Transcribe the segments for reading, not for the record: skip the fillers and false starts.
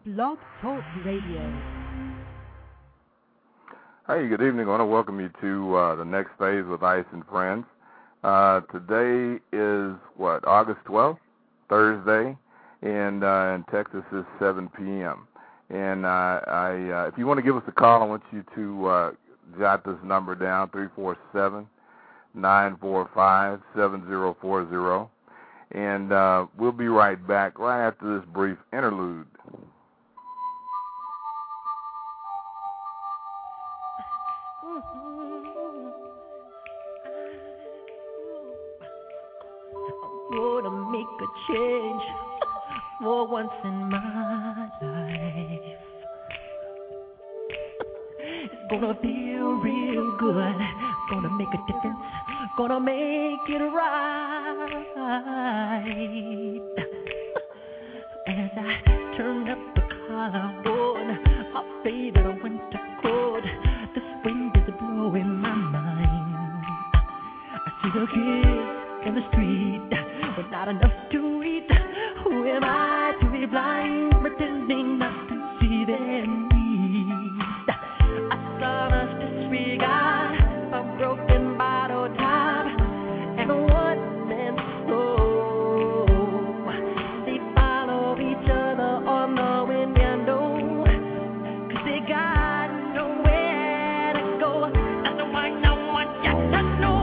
Blog Talk Radio. Hey, good evening. I want to welcome you to the next phase with Ice and Friends. Today is, August 12th, Thursday, and in Texas is 7 p.m. And if you want to give us a call, I want you to jot this number down, 347-945-7040. And we'll be right back right after this brief interlude. Gonna make a change for once in my life. It's gonna feel real good. Gonna make a difference. Gonna make it right. As I turn up the collarbone, my favorite winter coat. This wind is blowing my mind. I see the kids in the street, but not enough to eat. Who am I to be blind, pretending not to see their needs? A sonorous disregard, a broken bottle top, and a one-man show. They follow each other on the window, 'cause they got nowhere to go. That's why no one gets to know.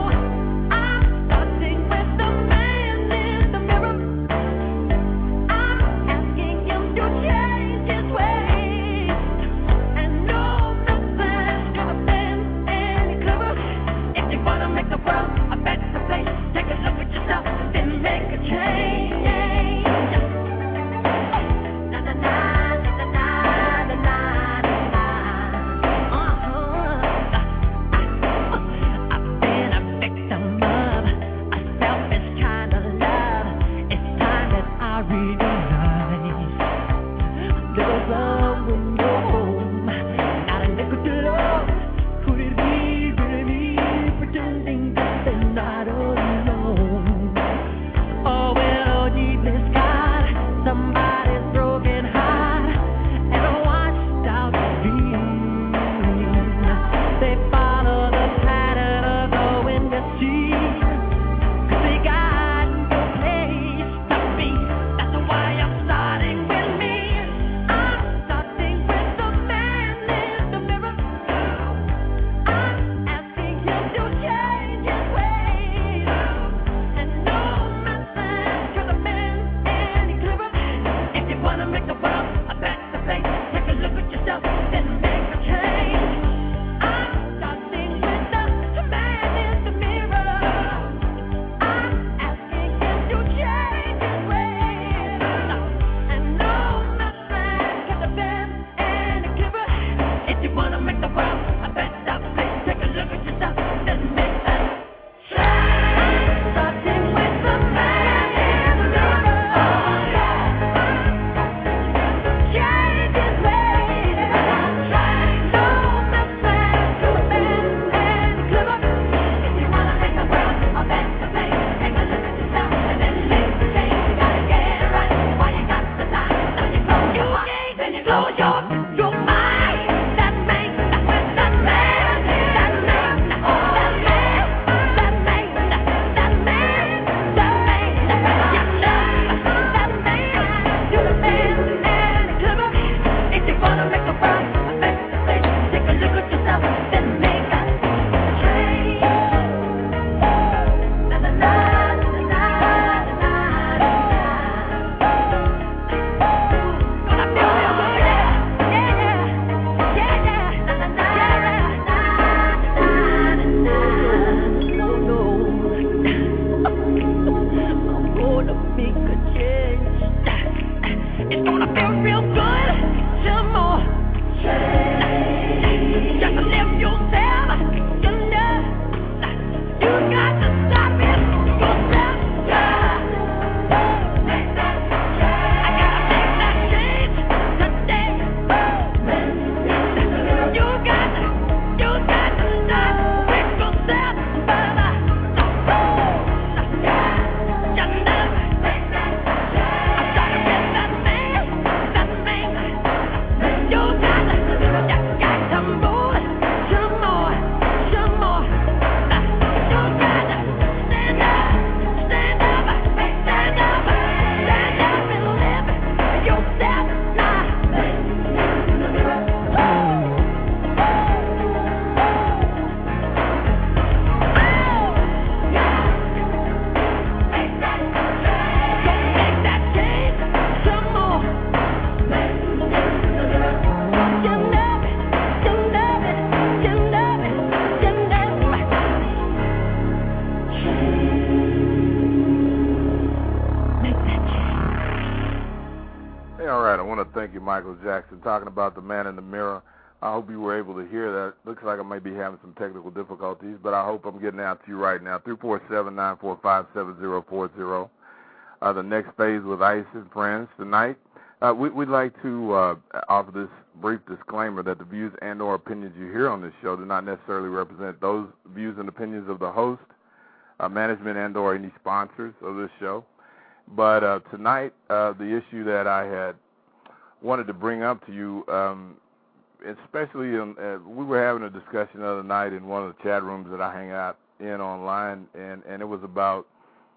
Thank you, Michael Jackson. Talking about the man in the mirror. I hope you were able to hear that. Looks like I might be having some technical difficulties, but I hope I'm getting out to you right now. 347-945-7040. The next phase with Ice and Friends tonight. We'd like to offer this brief disclaimer that the views and or opinions you hear on this show do not necessarily represent those views and opinions of the host, management, and or any sponsors of this show. But tonight, the issue that I had wanted to bring up to you, especially we were having a discussion the other night in one of the chat rooms that I hang out in online, and it was about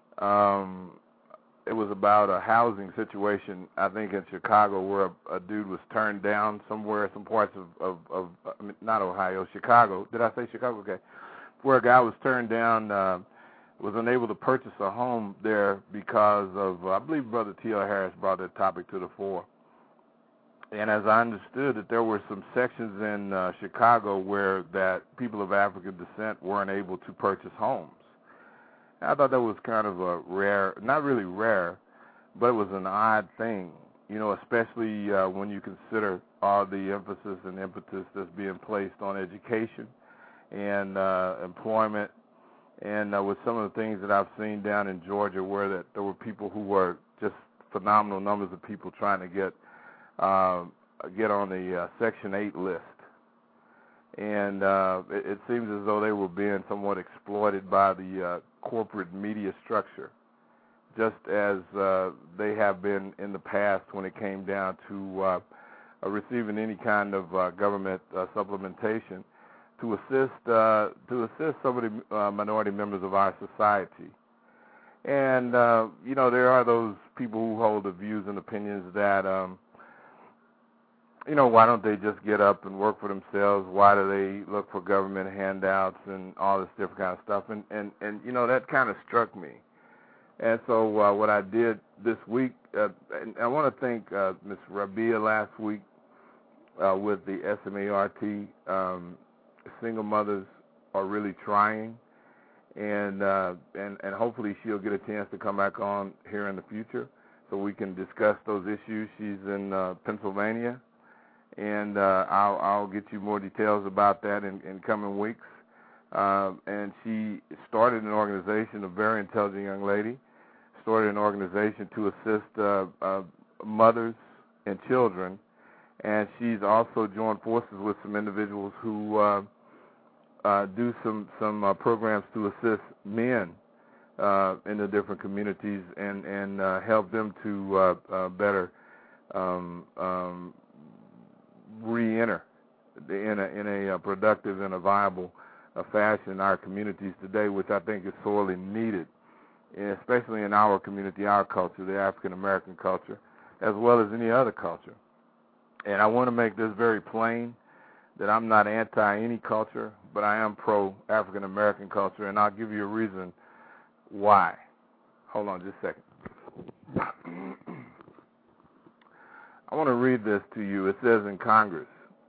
a housing situation, I think, in Chicago, where a dude was turned down somewhere, some parts of not Ohio, Chicago. Did I say Chicago? Okay. Where a guy was turned down, was unable to purchase a home there because of, I believe Brother T.L. Harris brought that topic to the fore. And as I understood that there were some sections in Chicago where that people of African descent weren't able to purchase homes. I thought that was kind of a rare, not really rare, but it was an odd thing, especially when you consider all the emphasis and impetus that's being placed on education and employment, and with some of the things that I've seen down in Georgia where there were people who were just phenomenal numbers of people trying to get on the Section 8 list. And it seems as though they were being somewhat exploited by the corporate media structure, just as they have been in the past when it came down to receiving any kind of government supplementation to assist some of the minority members of our society. And there are those people who hold the views and opinions that why don't they just get up and work for themselves? Why do they look for government handouts and all this different kind of stuff? And that kind of struck me. And so what I did this week, and I want to thank Ms. Rabia last week with the SMART. Single mothers are really trying, and hopefully she'll get a chance to come back on here in the future so we can discuss those issues. She's in Pennsylvania. And I'll get you more details about that in coming weeks. And she started an organization, a very intelligent young lady, started an organization to assist mothers and children. And she's also joined forces with some individuals who do some programs to assist men in the different communities and help them to better re-enter in a productive and a viable fashion in our communities today, which I think is sorely needed, especially in our community, our culture, the African American culture, as well as any other culture. And I want to make this very plain that I'm not anti any culture, but I am pro African American culture, and I'll give you a reason why. Hold on just a second. I want to read this to you. It says in Congress,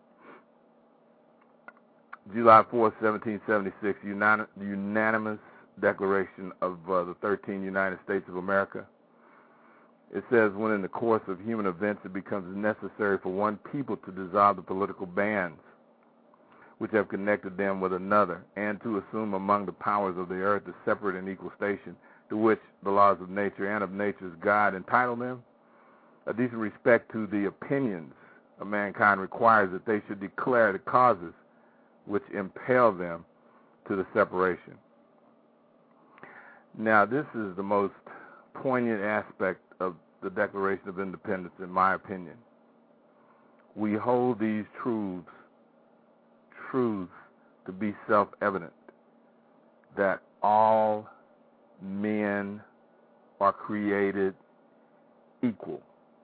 July 4, 1776, unanimous declaration of the 13 United States of America. It says, when in the course of human events it becomes necessary for one people to dissolve the political bands which have connected them with another, and to assume among the powers of the earth the separate and equal station to which the laws of nature and of nature's God entitle them, a decent respect to the opinions of mankind requires that they should declare the causes which impel them to the separation. Now, this is the most poignant aspect of the Declaration of Independence, in my opinion. We hold these truths to be self-evident, that all men are created equal.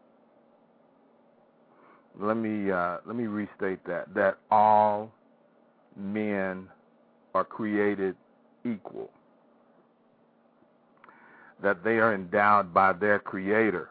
Let me restate that all men are created equal, that they are endowed by their creator,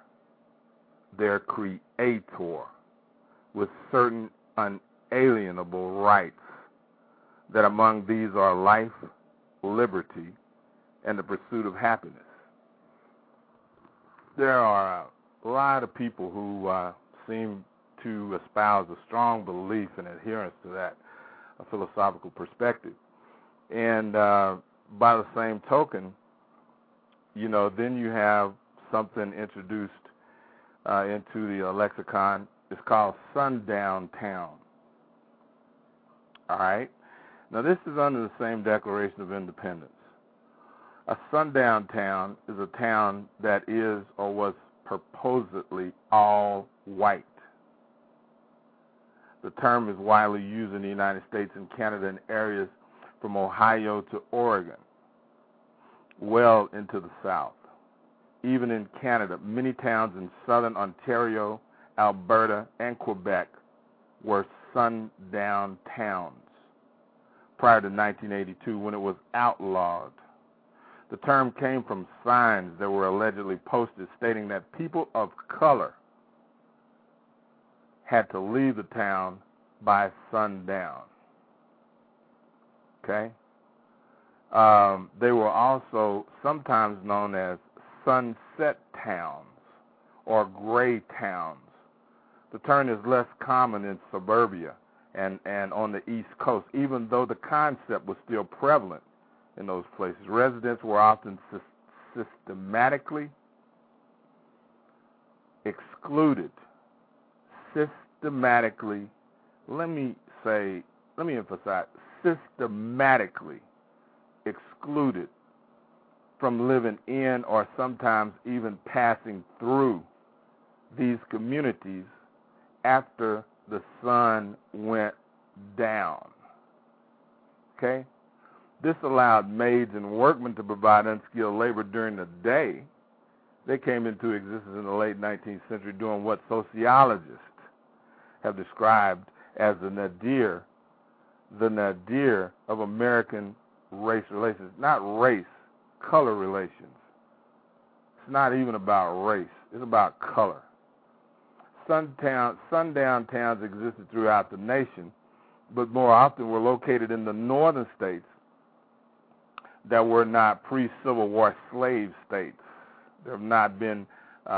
with certain unalienable rights, that among these are life, liberty, and the pursuit of happiness. There are a lot of people who seem to espouse a strong belief and adherence to that philosophical perspective. And by the same token, then you have something introduced into the lexicon. It's called sundown town. All right? Now, this is under the same Declaration of Independence. A sundown town is a town that is or was purportedly all white. The term is widely used in the United States and Canada in areas from Ohio to Oregon, well into the South. Even in Canada, many towns in southern Ontario, Alberta, and Quebec were sundown towns prior to 1982 when it was outlawed. The term came from signs that were allegedly posted stating that people of color had to leave the town by sundown. Okay? They were also sometimes known as sunset towns or gray towns. The term is less common in suburbia and on the East Coast, even though the concept was still prevalent in those places. Residents were often systematically excluded. Systematically, let me emphasize, systematically excluded from living in or sometimes even passing through these communities after the sun went down. Okay? This allowed maids and workmen to provide unskilled labor during the day. They came into existence in the late 19th century doing what sociologists have described as the nadir of American race relations. Not race, color relations. It's not even about race. It's about color. Sundown towns existed throughout the nation, but more often were located in the northern states that were not pre-Civil War slave states. There have not been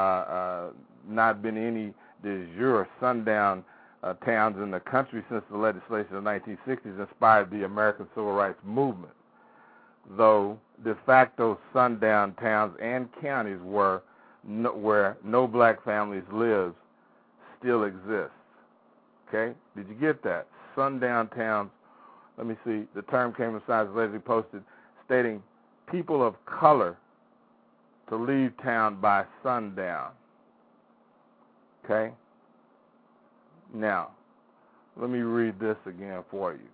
any de jure sundown towns in the country since the legislation of the 1960s inspired the American Civil Rights Movement, though de facto sundown towns and counties where no black families live still exist. Okay? Did you get that? Sundown towns, let me see, the term came from signs allegedly posted stating people of color to leave town by sundown. Okay? Now, let me read this again for you.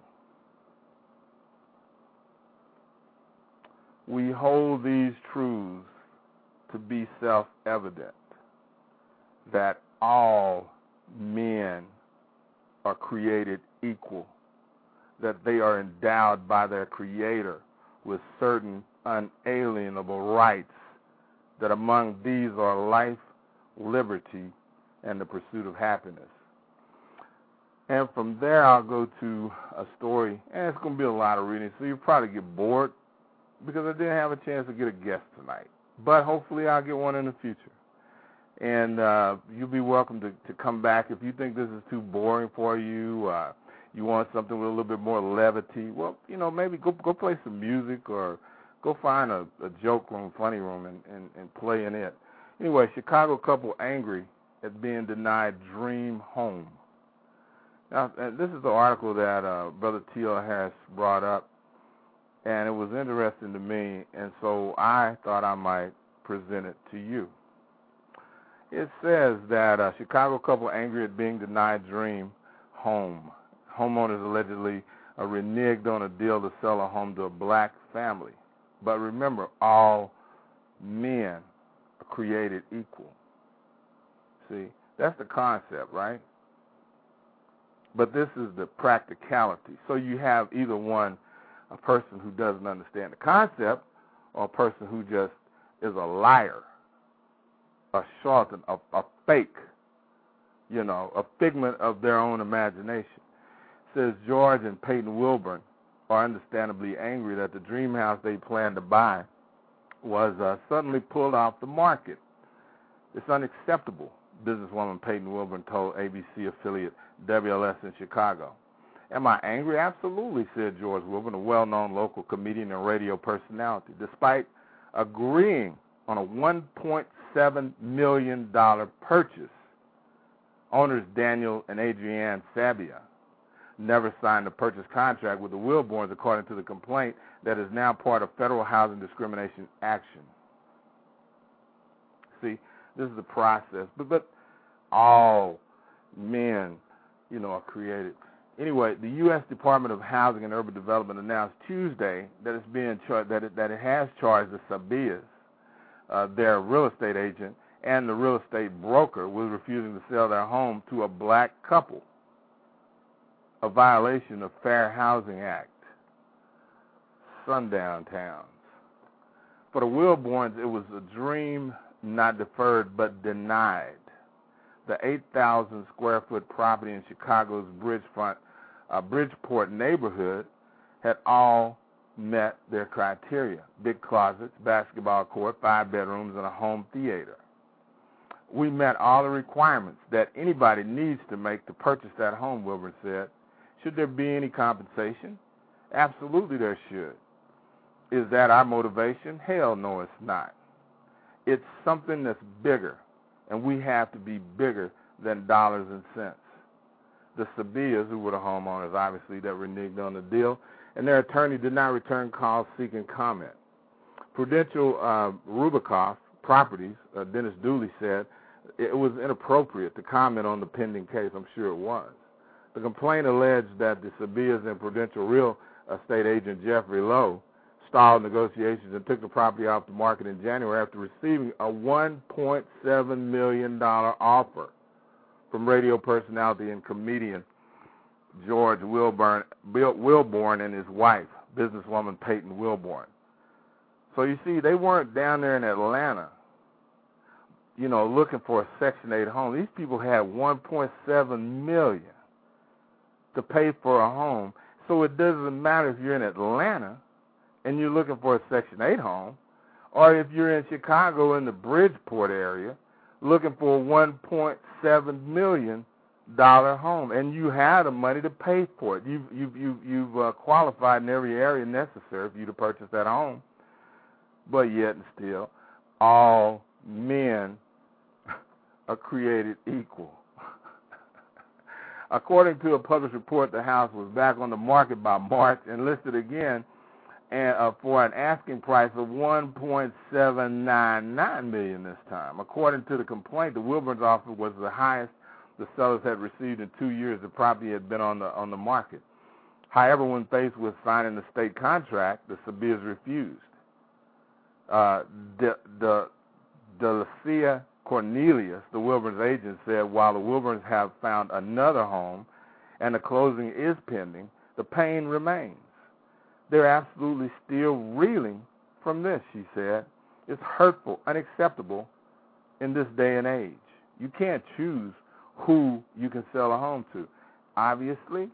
We hold these truths to be self-evident, that all men are created equal, that they are endowed by their Creator with certain unalienable rights, that among these are life, liberty, and the pursuit of happiness. And from there, I'll go to a story, and it's going to be a lot of reading, so you'll probably get bored because I didn't have a chance to get a guest tonight. But hopefully I'll get one in the future. And you'll be welcome to come back. If you think this is too boring for you, you want something with a little bit more levity, well, maybe go play some music or go find a joke room, funny room, and play in it. Anyway, Chicago couple angry at being denied dream home. Now, this is the article that Brother T.L. Harris brought up, and it was interesting to me, and so I thought I might present it to you. It says that a Chicago couple angry at being denied dream home. Homeowners allegedly reneged on a deal to sell a home to a black family. But remember, all men are created equal. See, that's the concept, right? But this is the practicality. So you have either one, a person who doesn't understand the concept, or a person who just is a liar, a charlatan, a fake, a figment of their own imagination. It says George and Peyton Wilburn are understandably angry that the dream house they planned to buy was suddenly pulled off the market. It's unacceptable businesswoman Peyton Wilburn told ABC affiliate WLS in Chicago. Am I angry? Absolutely, said George Wilburn, a well-known local comedian and radio personality. Despite agreeing on a $1.7 million purchase, owners Daniel and Adrienne Sabia never signed a purchase contract with the Wilburns, according to the complaint that is now part of federal housing discrimination action. See, this is the process. But all men, are created. Anyway, the U.S. Department of Housing and Urban Development announced Tuesday that it's being that it has charged the Sabias, their real estate agent, and the real estate broker with refusing to sell their home to a black couple, a violation of Fair Housing Act. Sundown towns. For the Wilburns, it was a dream not deferred but denied. The 8,000 square foot property in Chicago's Bridgeport neighborhood had all met their criteria. Big closets, basketball court, 5 bedrooms, and a home theater. We met all the requirements that anybody needs to make to purchase that home, Wilburn said. Should there be any compensation? Absolutely there should. Is that our motivation? Hell no, it's not. It's something that's bigger, and we have to be bigger than dollars and cents. The Sabias, who were the homeowners, obviously, that reneged on the deal, and their attorney did not return calls seeking comment. Prudential Rubakoff Properties, Dennis Dooley said, it was inappropriate to comment on the pending case. I'm sure it was. The complaint alleged that the Sabias and Prudential real estate agent Jeffrey Lowe stalled negotiations and took the property off the market in January after receiving a $1.7 million offer from radio personality and comedian George Wilburn and his wife, businesswoman Peyton Wilburn. So you see, they weren't down there in Atlanta, looking for a Section 8 home. These people had $1.7 million to pay for a home. So it doesn't matter if you're in Atlanta and you're looking for a Section 8 home, or if you're in Chicago in the Bridgeport area looking for a $1.7 million home, and you have the money to pay for it. You've qualified in every area necessary for you to purchase that home, but yet and still, all men are created equal. According to a published report, the house was back on the market by March and listed again for an asking price of $1.799 million this time. According to the complaint, the Wilburns offer was the highest the sellers had received in 2 years the property had been on the market. However, when faced with signing the state contract, the Sabias refused. Delacia Cornelius, the Wilburns agent, said while the Wilburns have found another home and the closing is pending, the pain remains. They're absolutely still reeling from this, she said. It's hurtful, unacceptable in this day and age. You can't choose who you can sell a home to. Obviously,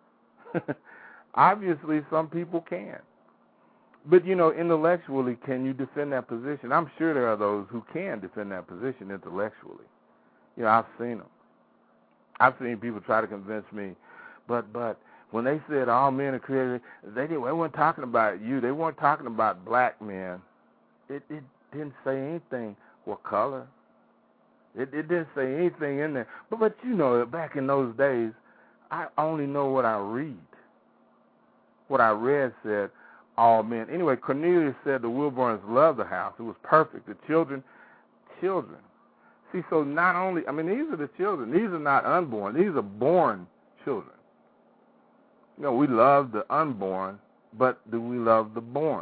some people can. But, intellectually, can you defend that position? I'm sure there are those who can defend that position intellectually. I've seen them. I've seen people try to convince me, but when they said all men are created, they weren't talking about you. They weren't talking about black men. It didn't say anything. What color? It didn't say anything in there. But back in those days, I only know what I read. What I read said all men. Anyway, Cornelius said the Wilburns loved the house. It was perfect. The children. See, so not only, these are the children. These are not unborn. These are born children. We love the unborn, but do we love the born?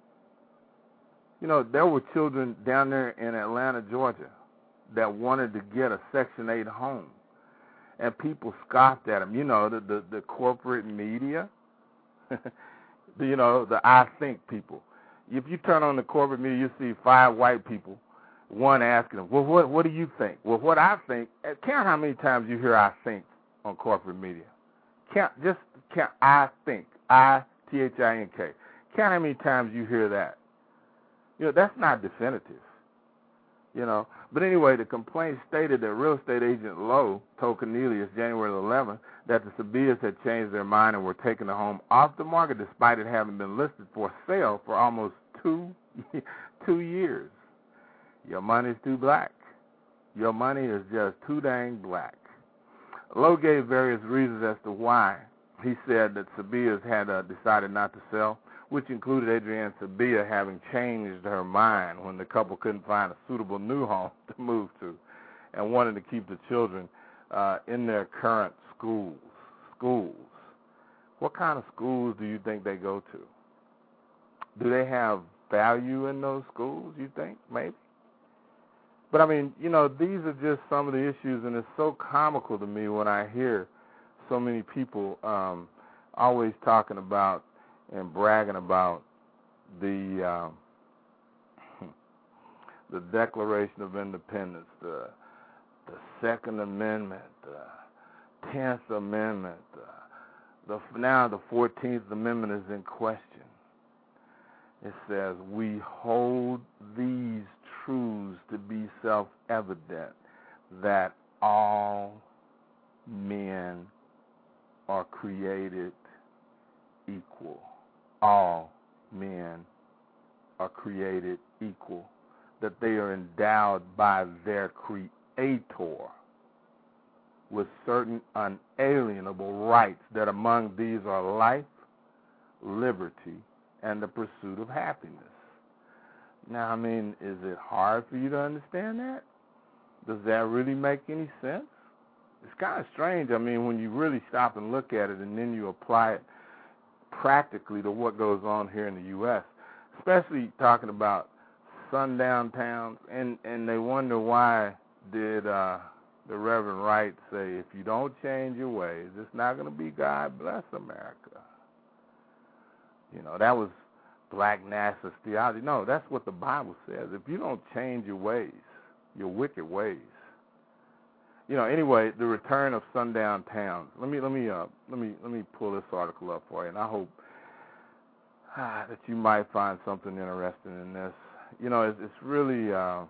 There were children down there in Atlanta, Georgia, that wanted to get a Section 8 home, and people scoffed at them. The corporate media, the I think people. If you turn on the corporate media, you see 5 white people, one asking them, well, what do you think? Well, what I think, count how many times you hear I think on corporate media. Count, I think, I-T-H-I-N-K. Count how many times you hear that. That's not definitive. But anyway, the complaint stated that real estate agent Lowe told Cornelius January 11th that the Sabias had changed their mind and were taking the home off the market despite it having been listed for sale for almost 2 years. Your money's too black. Your money is just too dang black. Lowe gave various reasons as to why he said that Sabias had decided not to sell, which included Adrienne Sabia having changed her mind when the couple couldn't find a suitable new home to move to and wanted to keep the children in their current schools. What kind of schools do you think they go to? Do they have value in those schools, you think, maybe? But, I mean, these are just some of the issues, and it's so comical to me when I hear so many people always talking about and bragging about the Declaration of Independence, the Second Amendment, the 10th Amendment, now the 14th Amendment is in question. It says, we hold these truths to be self-evident, that all men are created equal. All men are created equal, that they are endowed by their Creator with certain unalienable rights, that among these are life, liberty, and the pursuit of happiness. Now, I mean, is it hard for you to understand that? Does that really make any sense? It's kind of strange, I mean, when you really stop and look at it and then you apply it practically to what goes on here in the U.S., especially talking about sundown towns, and they wonder why did the Reverend Wright say, if you don't change your ways, it's not going to be God bless America. That was black nationalist theology. No, that's what the Bible says. If you don't change your ways, your wicked ways. Anyway, the return of sundown towns. Let me pull this article up for you, and I hope that you might find something interesting in this. It's really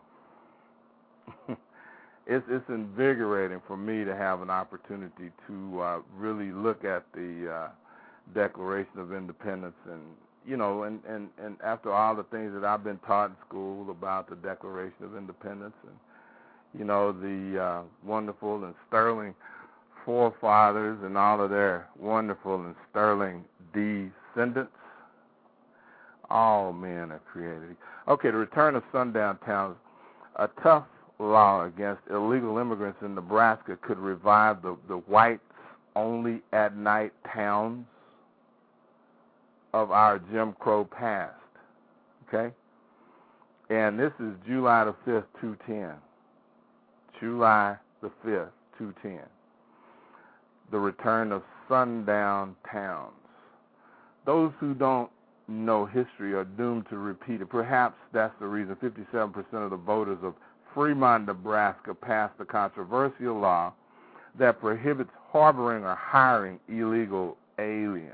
it's invigorating for me to have an opportunity to really look at the Declaration of Independence, and and after all the things that I've been taught in school about the Declaration of Independence, and the wonderful and sterling forefathers and all of their wonderful and sterling descendants, all men are created. Okay, the return of sundown towns. A tough law against illegal immigrants in Nebraska could revive the whites only at night towns of our Jim Crow past. Okay? And this is July the 5th, 2010. July the 5th, 2010. The return of sundown towns. Those who don't know history are doomed to repeat it. Perhaps that's the reason 57% of the voters of Fremont, Nebraska passed the controversial law that prohibits harboring or hiring illegal aliens.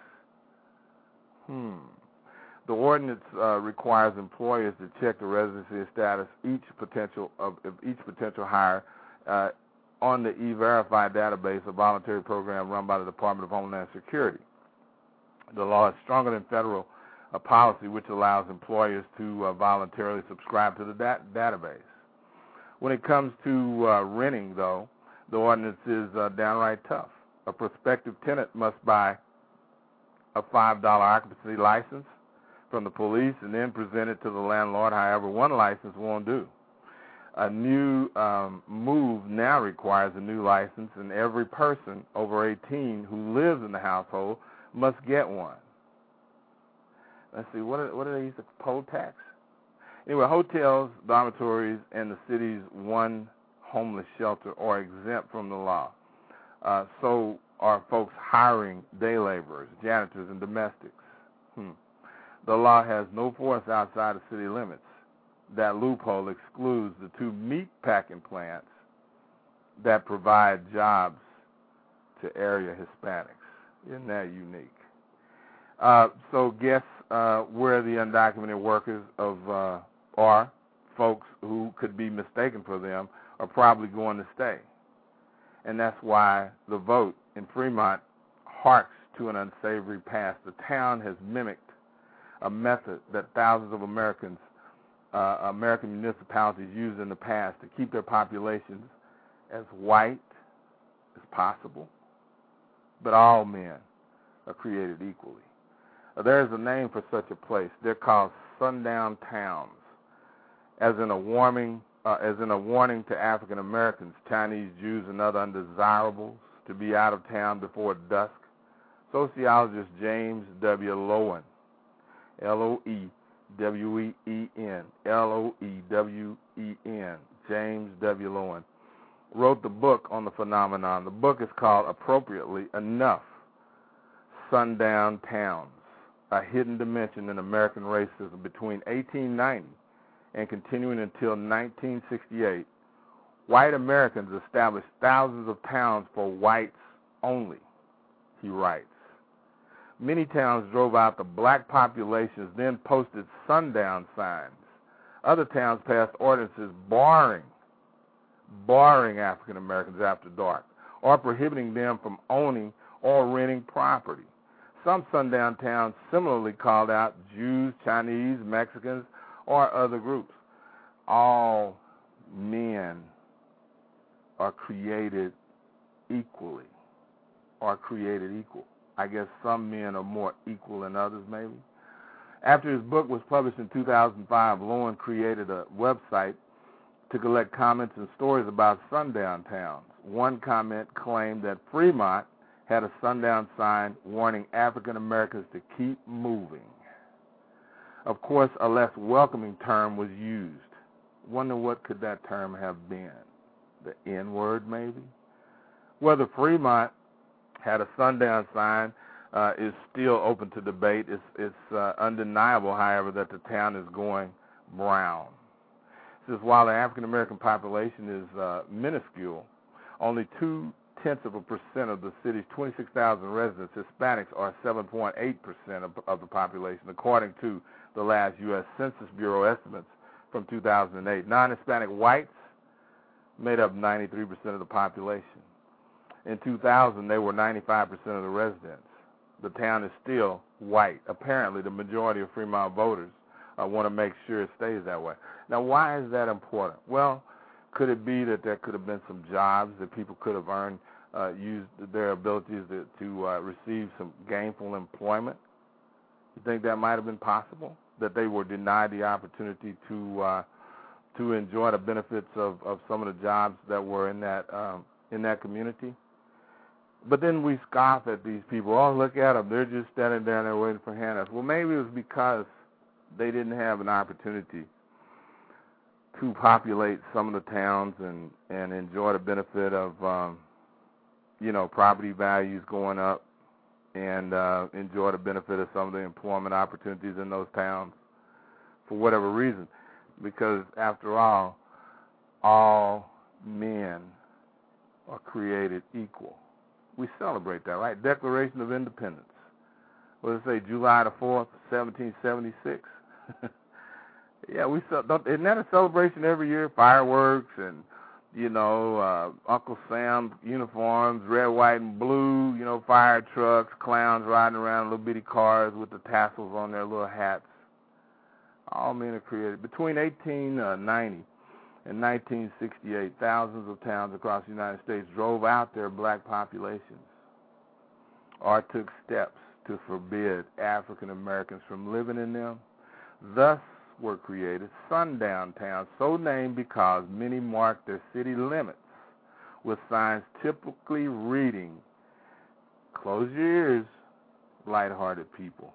The ordinance requires employers to check the residency status of each potential hire on the E-Verify database, a voluntary program run by the Department of Homeland Security. The law is stronger than federal policy, which allows employers to voluntarily subscribe to the database. When it comes to renting, though, the ordinance is downright tough. A prospective tenant must buy a $5 occupancy license from the police and then present it to the landlord. However, one license won't do. A new move now requires a new license, and every person over 18 who lives in the household must get one. Let's see, what do they use, the poll tax? Anyway, hotels, dormitories, and the city's one homeless shelter are exempt from the law. So are folks hiring day laborers, janitors, and domestics. The law has no force outside of city limits. That loophole excludes the 2 meat packing plants that provide jobs to area Hispanics. Isn't that unique? So guess where the undocumented workers are folks who could be mistaken for them are probably going to stay. And that's why the vote in Fremont harks to an unsavory past. The town has mimicked a method that thousands of American municipalities used in the past to keep their populations as white as possible. But all men are created equally. There's a name for such a place. They're called sundown towns, as in a warning to African Americans, Chinese, Jews, and other undesirables to be out of town before dusk. Sociologist James W. Loewen, L-O-E-W-E-N, James W. Loewen, wrote the book on the phenomenon. The book is called, appropriately enough, Sundown Towns, a hidden dimension in American racism. Between 1890 and continuing until 1968, white Americans established thousands of towns for whites only, he writes. Many towns drove out the black populations, then posted sundown signs. Other towns passed ordinances barring African Americans after dark, or prohibiting them from owning or renting property. Some sundown towns similarly called out Jews, Chinese, Mexicans, or other groups. All men are created equally, are created equal. I guess some men are more equal than others, maybe. After his book was published in 2005, Loewen created a website to collect comments and stories about sundown towns. One comment claimed that Fremont had a sundown sign warning African Americans to keep moving. Of course, a less welcoming term was used. Wonder what could that term have been? The N-word, maybe? Whether Fremont had a sundown sign is still open to debate. It's undeniable, however, that the town is going brown. Since while the African American population is minuscule, only 0.2% of the city's 26,000 residents, Hispanics, are 7.8% of the population, according to the last U.S. Census Bureau estimates from 2008. Non-Hispanic whites made up 93% of the population. In 2000, they were 95% of the residents. The town is still white. Apparently, the majority of Fremont voters want to make sure it stays that way. Now, why is that important? Well, could it be that there could have been some jobs that people could have earned, used their abilities to receive some gainful employment? You think that might have been possible? That they were denied the opportunity to enjoy the benefits of some of the jobs that were in that community? But then we scoff at these people. Oh, look at them. They're just standing down there waiting for handouts. Well, maybe it was because they didn't have an opportunity to populate some of the towns and enjoy the benefit of, property values going up and enjoy the benefit of some of the employment opportunities in those towns for whatever reason. Because, after all men are created equal. We celebrate that, right? Declaration of Independence. What does it say, July the 4th, 1776? Yeah, isn't that a celebration every year? Fireworks and, Uncle Sam's uniforms, red, white, and blue, fire trucks, clowns riding around little bitty cars with the tassels on their little hats. All men are created. Between 1890 and 1968, thousands of towns across the United States drove out their black populations or took steps to forbid African Americans from living in them. Thus were created sundown towns, so named because many marked their city limits with signs typically reading, close your ears, lighthearted people.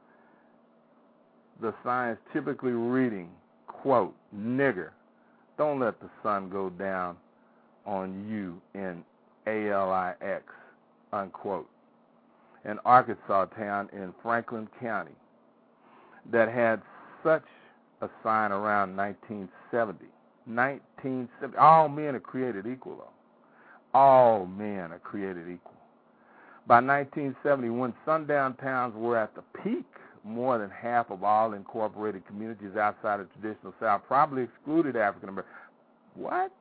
The signs typically reading, quote, nigger, don't let the sun go down on you in ALIX, unquote. An Arkansas town in Franklin County that had such a sign around 1970. 1970. All men are created equal, though. All men are created equal. By 1970, when sundown towns were at the peak more than half of all incorporated communities outside of traditional South probably excluded African Americans. What?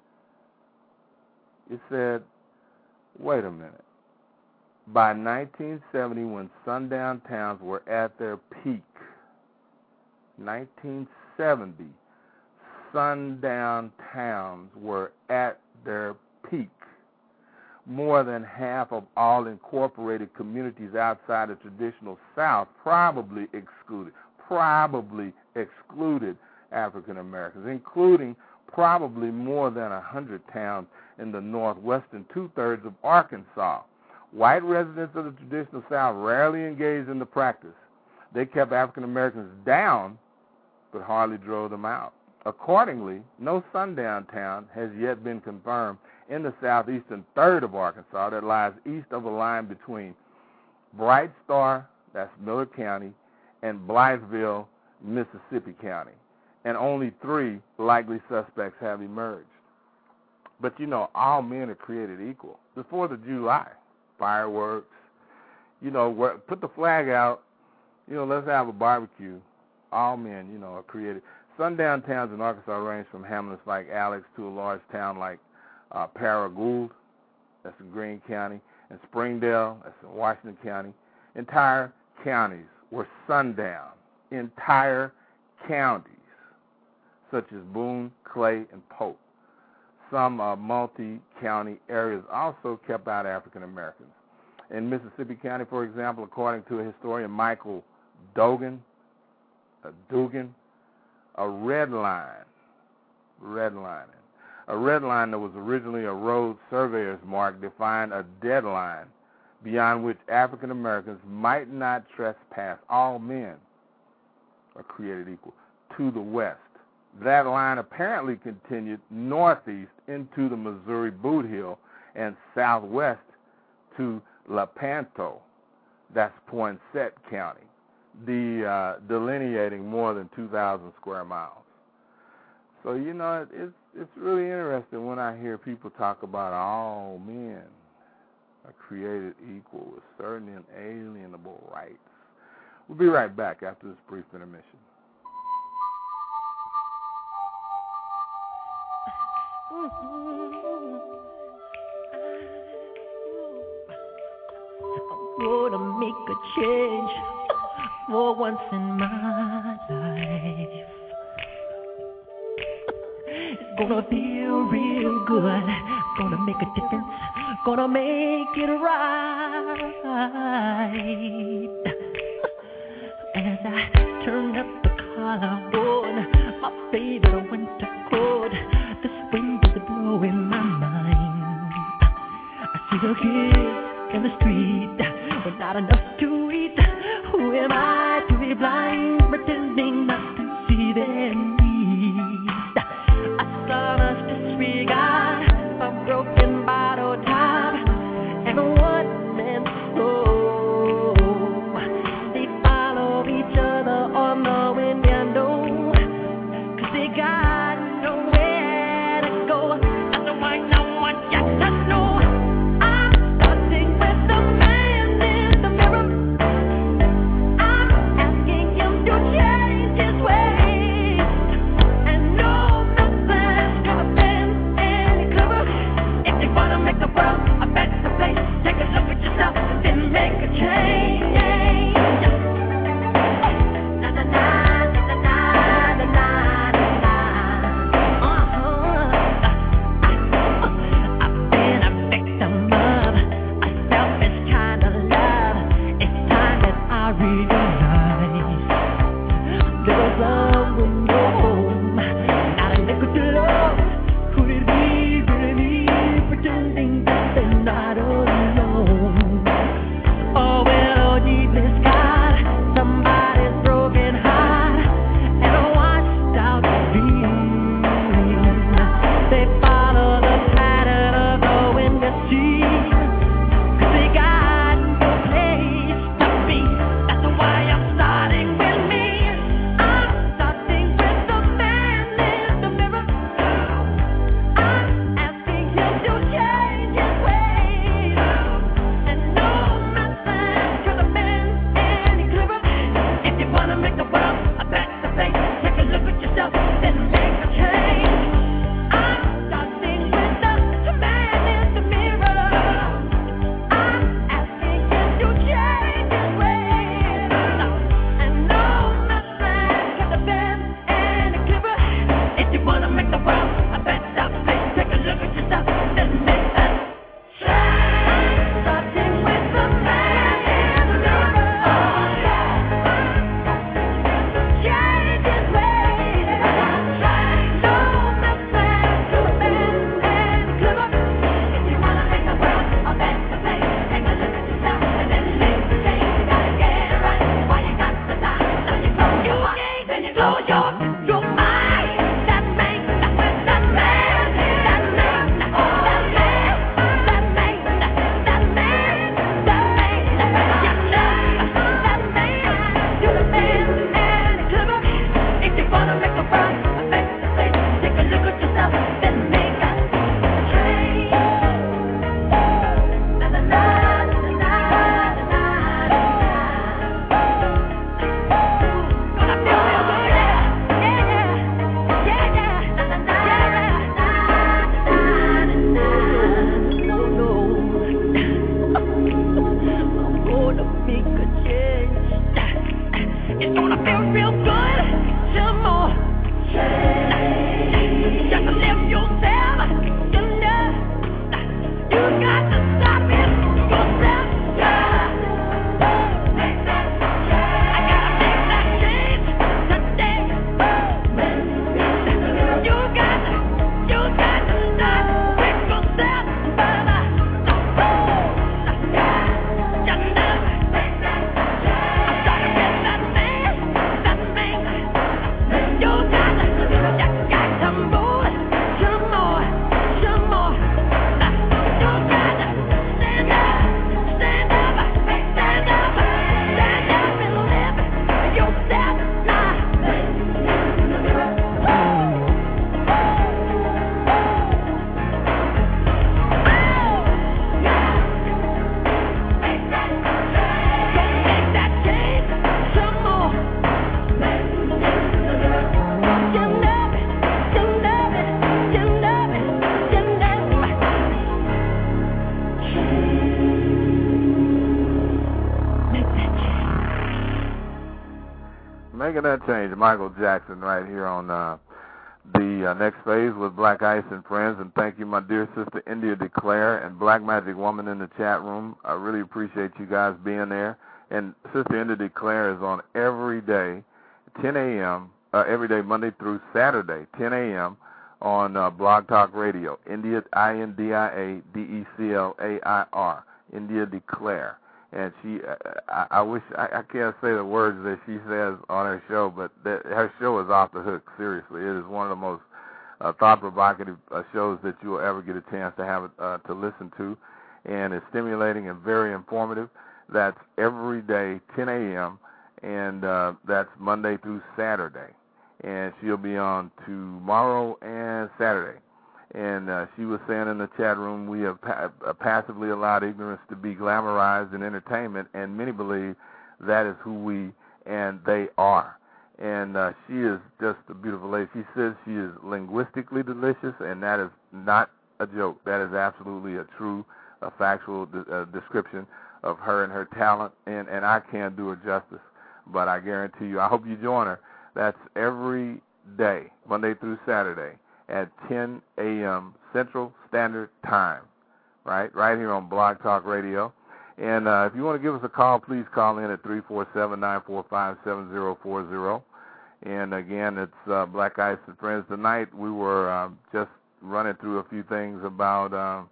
It said, wait a minute. By 1970, when sundown towns were at their peak, 1970, sundown towns were at their peak. More than half of all incorporated communities outside of traditional South probably excluded African Americans, including probably more than 100 towns in the northwestern two-thirds of Arkansas. White residents of the traditional South rarely engaged in the practice. They kept African Americans down, but hardly drove them out. Accordingly, no sundown town has yet been confirmed in the southeastern third of Arkansas that lies east of a line between Bright Star, that's Miller County, and Blytheville, Mississippi County. And only 3 likely suspects have emerged. But you know, all men are created equal. The 4th of July, fireworks, you know, put the flag out, you know, let's have a barbecue. All men, you know, are created. Sundown towns in Arkansas range from hamlets like Alex to a large town like Paragould, that's in Greene County, and Springdale, that's in Washington County. Entire counties were sundown. Entire counties, such as Boone, Clay, and Polk. Some multi-county areas also kept out African Americans. In Mississippi County, for example, according to a historian, Michael Dugan, a red line that was originally a road surveyor's mark defined a deadline beyond which African Americans might not trespass. All men are created equal to the west. That line apparently continued northeast into the Missouri Boot Hill and southwest to Lepanto, that's Poinsett County, delineating more than 2,000 square miles. So, you know, it's really interesting when I hear people talk about all men are created equal with certain inalienable rights. We'll be right back after this brief intermission. I'm gonna make a change for once in my life. It's gonna feel real good. Gonna make a difference. Gonna make it right. As I turn up the collarbone, my favorite winter coat. This wind is blowing my mind. I see the kids in the street with not enough to eat. Who am I to be blind, pretending not to see their needs? I saw us disregard a broken bottle top and a one-man show. They follow each other on the window, 'cause they got nowhere to go. I don't want no one yet to know. I'm starting with the man in the mirror. I'm asking him to change his ways. Making that change, Michael Jackson, right here on the next phase with Black Ice and Friends. And thank you, my dear sister India DeClaire and Black Magic Woman in the chat room. I really appreciate you guys being there. And Sister India DeClaire is on every day, 10 a.m., every day, Monday through Saturday, 10 a.m. on Blog Talk Radio. India, INDIA DECLAIR, India DeClaire. And she, I wish, I can't say the words that she says on her show, but her show is off the hook, seriously. It is one of the most thought-provocative shows that you will ever get a chance to have to listen to, and it's stimulating and very informative. That's every day, 10 a.m., and that's Monday through Saturday. And she'll be on tomorrow and Saturday. And she was saying in the chat room, we have passively allowed ignorance to be glamorized in entertainment, and many believe that is who we and they are. And she is just a beautiful lady. She says she is linguistically delicious, and that is not a joke. That is absolutely a true, factual description of her and her talent, and I can't do her justice. But I guarantee you, I hope you join her. That's every day, Monday through Saturday, at 10 a.m. Central Standard Time, right here on Blog Talk Radio. And if you want to give us a call, please call in at 347-945-7040. And again, it's Black Ice and Friends. Tonight we were just running through a few things about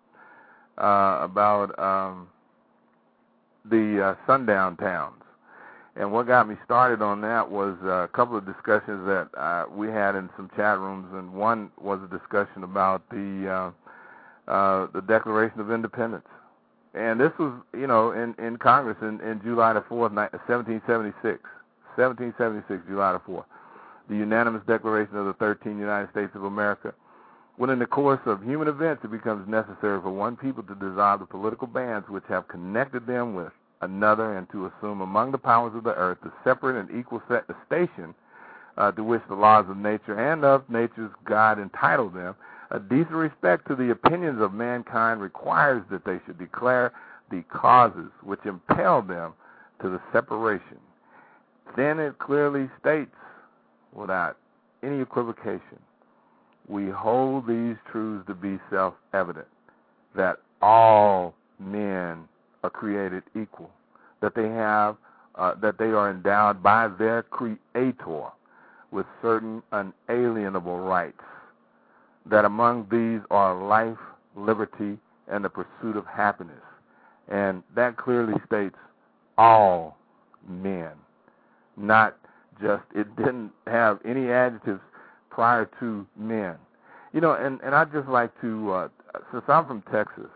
the sundown towns. And what got me started on that was a couple of discussions that we had in some chat rooms, and one was a discussion about the Declaration of Independence. And this was, in Congress in July the 4th, 1776. 1776, July the 4th. The unanimous declaration of the 13 United States of America. When in the course of human events it becomes necessary for one people to dissolve the political bands which have connected them with another, and to assume among the powers of the earth the separate and equal station to which the laws of nature and of nature's God entitle them, a decent respect to the opinions of mankind requires that they should declare the causes which impel them to the separation. Then it clearly states, without any equivocation, we hold these truths to be self-evident, that all men are created equal, that they have, that they are endowed by their Creator with certain unalienable rights, that among these are life, liberty, and the pursuit of happiness. And that clearly states all men, not just, it didn't have any adjectives prior to men. And I'd just like to, since I'm from Texas,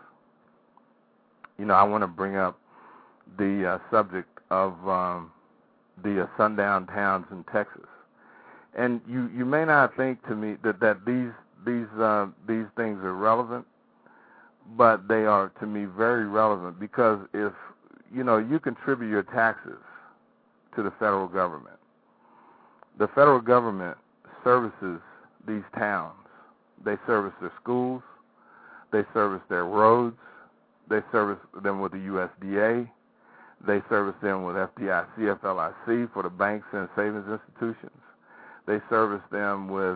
I want to bring up the subject of the sundown towns in Texas. And you may not think to me that these things are relevant, but they are to me very relevant, because if you contribute your taxes to the federal government, the federal government services these towns. They service their schools, they service their roads, they service them with the USDA, they service them with FDIC, FLIC for the banks and savings institutions. They service them with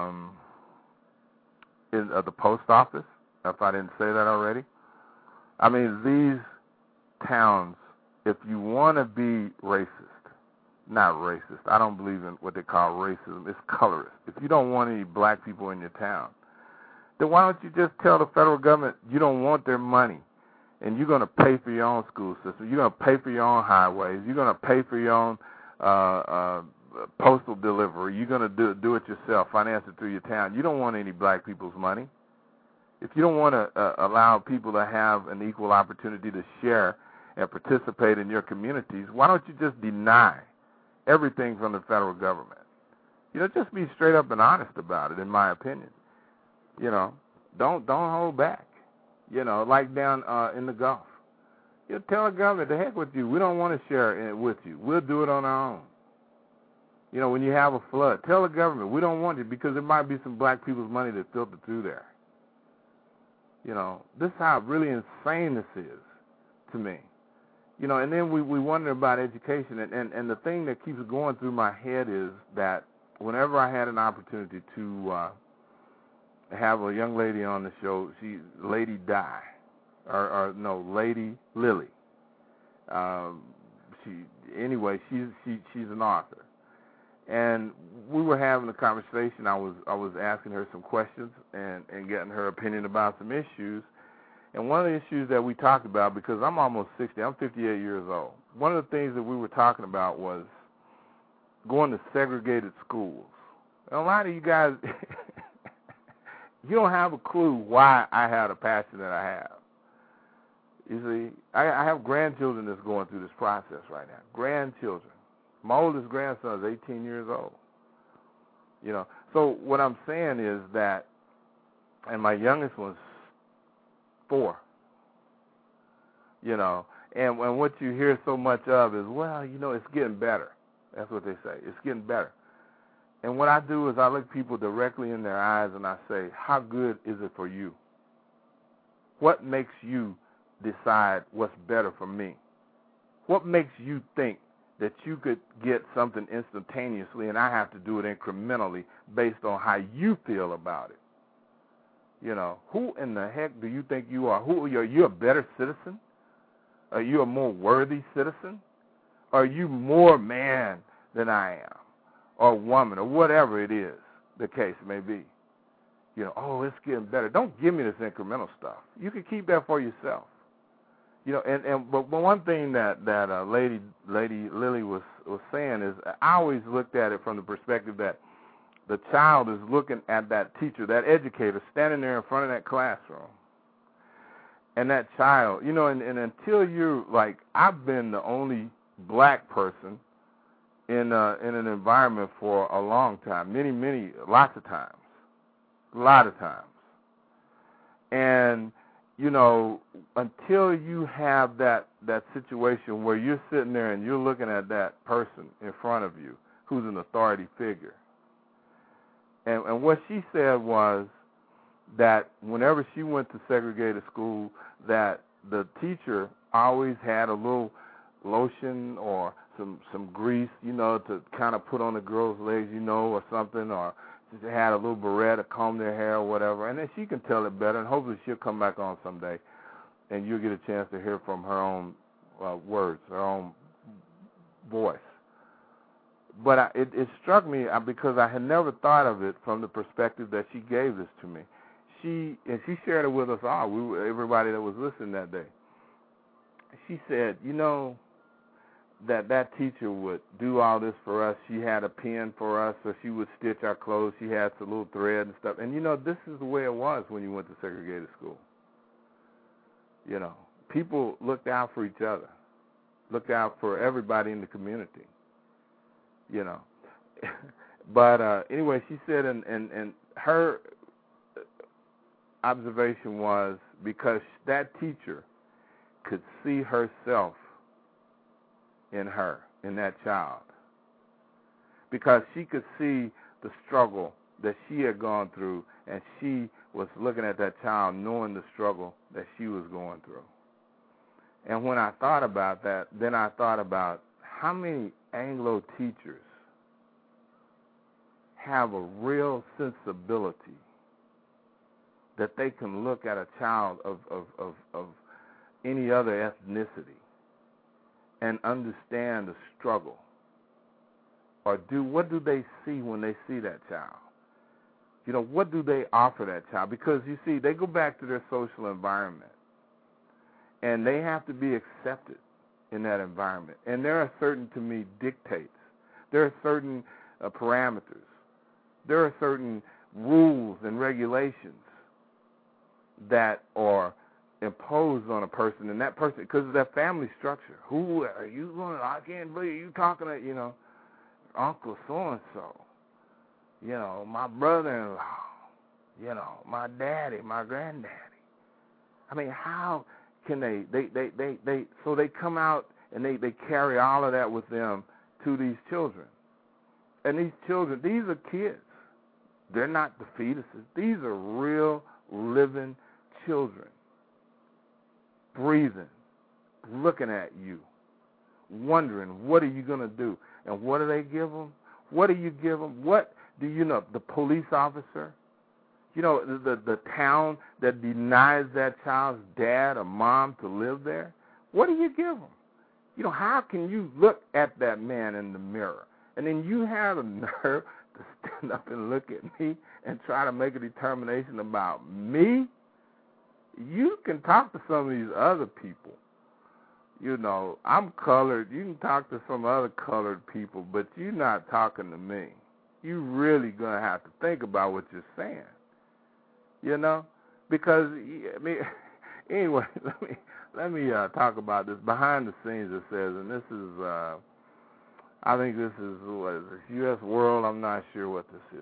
the post office, if I didn't say that already. I mean, these towns, if you want to be racist, not racist, I don't believe in what they call racism, it's colorist. If you don't want any black people in your town, then why don't you just tell the federal government you don't want their money, and you're going to pay for your own school system, you're going to pay for your own highways, you're going to pay for your own postal delivery, you're going to do it yourself, finance it through your town. You don't want any black people's money. If you don't want to allow people to have an equal opportunity to share and participate in your communities, why don't you just deny everything from the federal government? Just be straight up and honest about it, in my opinion. Don't hold back. Like down in the Gulf. Tell the government, the heck with you. We don't want to share it with you. We'll do it on our own. When you have a flood, tell the government, we don't want it because there might be some black people's money that filtered through there. This is how really insane this is to me. And then we wonder about education. And the thing that keeps going through my head is that whenever I had an opportunity to have a young lady on the show, Lady Di, Lady Lily. She's an author. And we were having a conversation. I was asking her some questions and getting her opinion about some issues. And one of the issues that we talked about, because I'm almost 60, I'm 58 years old. One of the things that we were talking about was going to segregated schools. And a lot of you guys, you don't have a clue why I have the passion that I have. You see, I have grandchildren that's going through this process right now. Grandchildren. My oldest grandson is 18 years old. So what I'm saying is that, and my youngest one's 4. And what you hear so much of is, well, it's getting better. That's what they say. It's getting better. And what I do is I look people directly in their eyes and I say, how good is it for you? What makes you decide what's better for me? What makes you think that you could get something instantaneously and I have to do it incrementally based on how you feel about it? Who in the heck do you think you are? Are you a better citizen? Are you a more worthy citizen? Are you more man than I am? Or woman, or whatever it is the case may be. It's getting better. Don't give me this incremental stuff. You can keep that for yourself. But one thing that Lady Lily was saying is, I always looked at it from the perspective that the child is looking at that teacher, that educator, standing there in front of that classroom. And that child, and until you're like, I've been the only black person in an environment for a long time, lots of times, a lot of times. And, until you have that situation where you're sitting there and you're looking at that person in front of you who's an authority figure. And what she said was that whenever she went to segregated school, that the teacher always had a little lotion or some grease, to kind of put on the girl's legs, or something, or she had a little barrette to comb their hair or whatever, and then she can tell it better, and hopefully she'll come back on someday, and you'll get a chance to hear from her own words, her own voice. But it struck me because I had never thought of it from the perspective that she gave this to me. She shared it with us all, everybody that was listening that day. She said, that teacher would do all this for us. She had a pen for us, so she would stitch our clothes. She had some little thread and stuff. And, this is the way it was when you went to segregated school. People looked out for each other, looked out for everybody in the community, But anyway, she said, and her observation was because that teacher could see herself in her, in that child, because she could see the struggle that she had gone through, and she was looking at that child knowing the struggle that she was going through. And when I thought about that, then I thought about how many Anglo teachers have a real sensibility that they can look at a child of any other ethnicity and understand the struggle? Or what do they see when they see that child? You know, what do they offer that child? Because, you see, they go back to their social environment, and they have to be accepted in that environment. And there are certain, to me, dictates. There are certain parameters. There are certain rules and regulations that are imposed on a person, and that person, because of their family structure. Who are you going to, I can't believe you talking to, you know, Uncle so-and-so, you know, my brother-in-law, you know, my daddy, my granddaddy. I mean, how can they so they come out and they carry all of that with them to these children. And these children, these are kids. They're not the fetuses. These are real, living children, breathing, looking at you, wondering, what are you going to do? And what do they give them? What do you give them? What do you know? The police officer, you know, the town that denies that child's dad or mom to live there, what do you give them? You know, how can you look at that man in the mirror and then you have the nerve to stand up and look at me and try to make a determination about me? You can talk to some of these other people. You know, I'm colored. You can talk to some other colored people, but you're not talking to me. You really going to have to think about what you're saying, you know? Because, I mean, anyway, let me talk about this. Behind the scenes, it says, and this is, I think this is, what is this, U.S. World, I'm not sure what this is,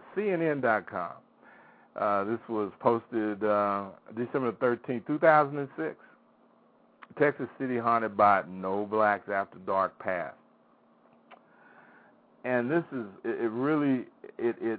CNN.com. This was posted December 13, 2006. Texas City haunted by no blacks after dark past. And this is, it really, it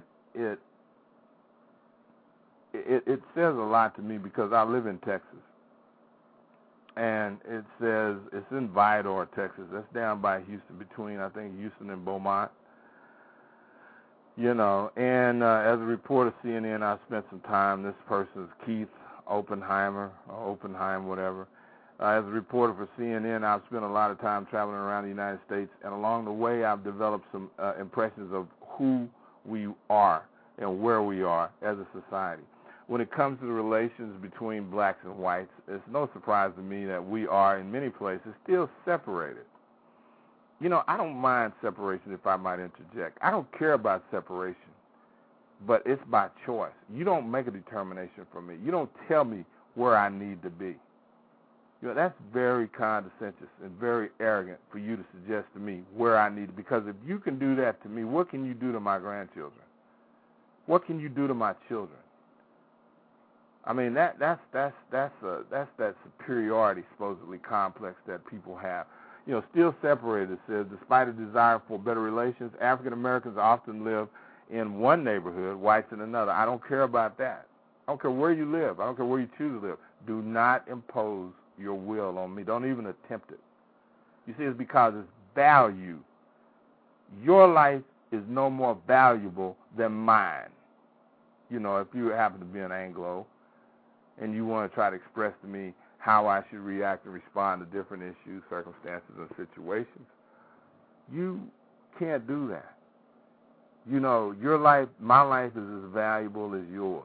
says a lot to me because I live in Texas. And it says, it's in Vidor, Texas. That's down by Houston, between, I think, Houston and Beaumont. You know, and as a reporter of CNN, I spent some time, this person is Keith Oppenheimer, or Oppenheim, whatever. As a reporter for CNN, I've spent a lot of time traveling around the United States, and along the way I've developed some impressions of who we are and where we are as a society. When it comes to the relations between blacks and whites, it's no surprise to me that we are, in many places, still separated. You know, I don't mind separation, if I might interject. I don't care about separation, but it's by choice. You don't make a determination for me. You don't tell me where I need to be. You know, that's very condescension and very arrogant for you to suggest to me where I need to be. Because if you can do that to me, what can you do to my grandchildren? What can you do to my children? I mean, that's that superiority supposedly complex that people have. You know, still separated, it says, despite a desire for better relations, African Americans often live in one neighborhood, whites in another. I don't care about that. I don't care where you live. I don't care where you choose to live. Do not impose your will on me. Don't even attempt it. You see, it's because it's value. Your life is no more valuable than mine. You know, if you happen to be an Anglo and you want to try to express to me how I should react and respond to different issues, circumstances, and situations, you can't do that. You know, your life, my life is as valuable as yours.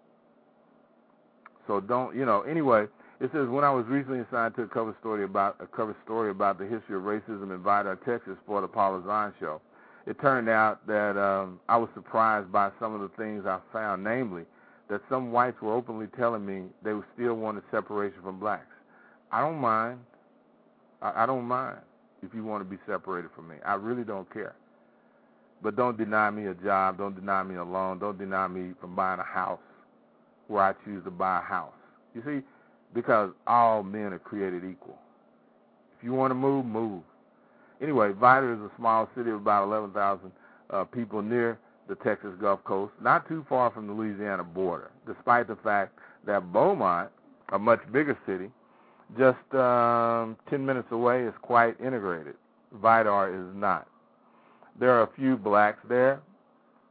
So don't, you know, anyway, it says, when I was recently assigned to a cover story about the history of racism in Vidor, Texas for the Paula Zahn show, it turned out that I was surprised by some of the things I found, namely that some whites were openly telling me they still wanted separation from blacks. I don't mind. I don't mind if you want to be separated from me. I really don't care. But don't deny me a job. Don't deny me a loan. Don't deny me from buying a house where I choose to buy a house. You see, because all men are created equal. If you want to move, move. Anyway, Vidor is a small city of about 11,000 people near the Texas Gulf Coast, not too far from the Louisiana border, despite the fact that Beaumont, a much bigger city, just 10 minutes away, is quite integrated. Vidor is not. There are a few blacks there,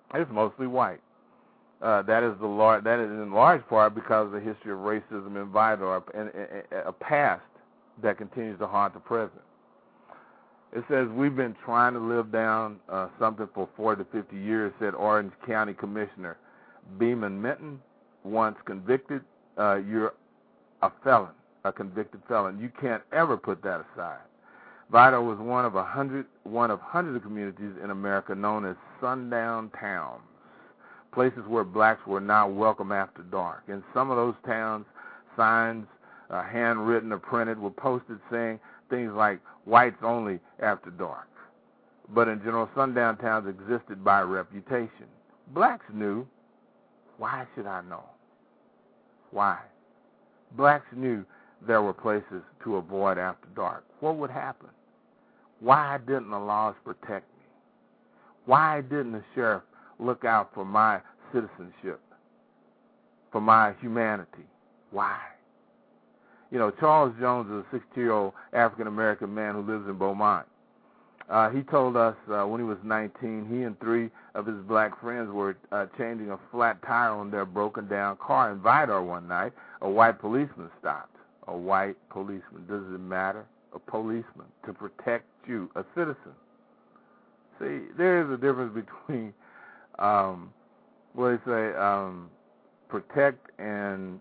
It's mostly white. That is in large part because of the history of racism in Vidor and a past that continues to haunt the present. It says, we've been trying to live down something for 40 to 50 years, said Orange County Commissioner Beeman Minton, once convicted. You're a felon, a convicted felon. You can't ever put that aside. Vidor was one of hundreds of communities in America known as sundown towns, places where blacks were not welcome after dark. In some of those towns, signs, handwritten or printed, were posted saying things like whites only after dark. But in general, sundown towns existed by reputation. Blacks knew. Why should I know? Why? Blacks knew there were places to avoid after dark. What would happen? Why didn't the laws protect me? Why didn't the sheriff look out for my citizenship, for my humanity? Why? You know, Charles Jones is a 60-year-old African-American man who lives in Beaumont. He told us when he was 19, he and 3 of his black friends were changing a flat tire on their broken-down car in Vidor one night. A white policeman stopped. A white policeman. Does it matter? A policeman to protect you, a citizen. See, there is a difference between, protect and,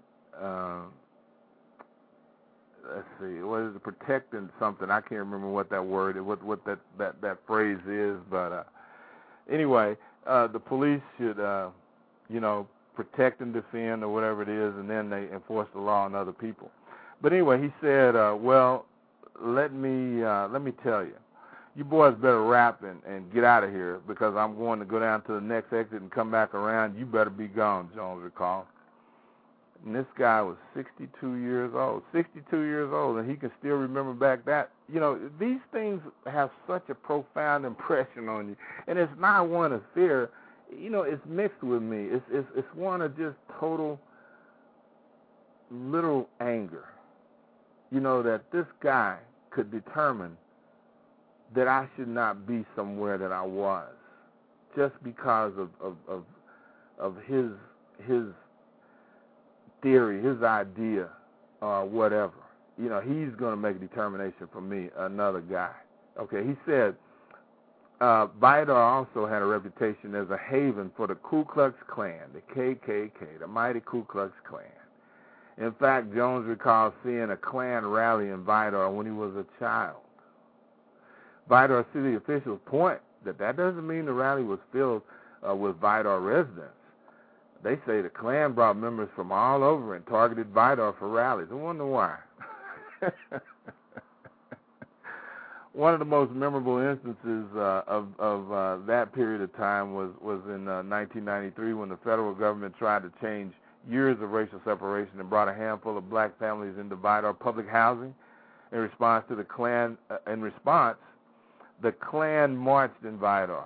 let's see, what is it, protect and something. I can't remember what that word is, what that phrase is, but anyway, the police should, protect and defend or whatever it is, and then they enforce the law on other people. But anyway, he said, let me tell you, you boys better rap and get out of here because I'm going to go down to the next exit and come back around. You better be gone, Jones recalled. And this guy was 62 years old. 62 years old, and he can still remember back that. You know, these things have such a profound impression on you. And it's not one of fear. You know, it's mixed with me. It's one of just total, literal anger. You know, that this guy could determine that I should not be somewhere that I was just because of his theory, his idea, or whatever. You know, he's going to make a determination for me, another guy. Okay, he said, Vidor also had a reputation as a haven for the Ku Klux Klan, the KKK, the mighty Ku Klux Klan. In fact, Jones recalls seeing a Klan rally in Vidor when he was a child. Vidor city officials point that doesn't mean the rally was filled with Vidor residents. They say the Klan brought members from all over and targeted Vidor for rallies. I wonder why. One of the most memorable instances of that period of time was in 1993 when the federal government tried to change years of racial separation and brought a handful of black families into Vidor public housing. In response to the Klan, the Klan marched in Vidor.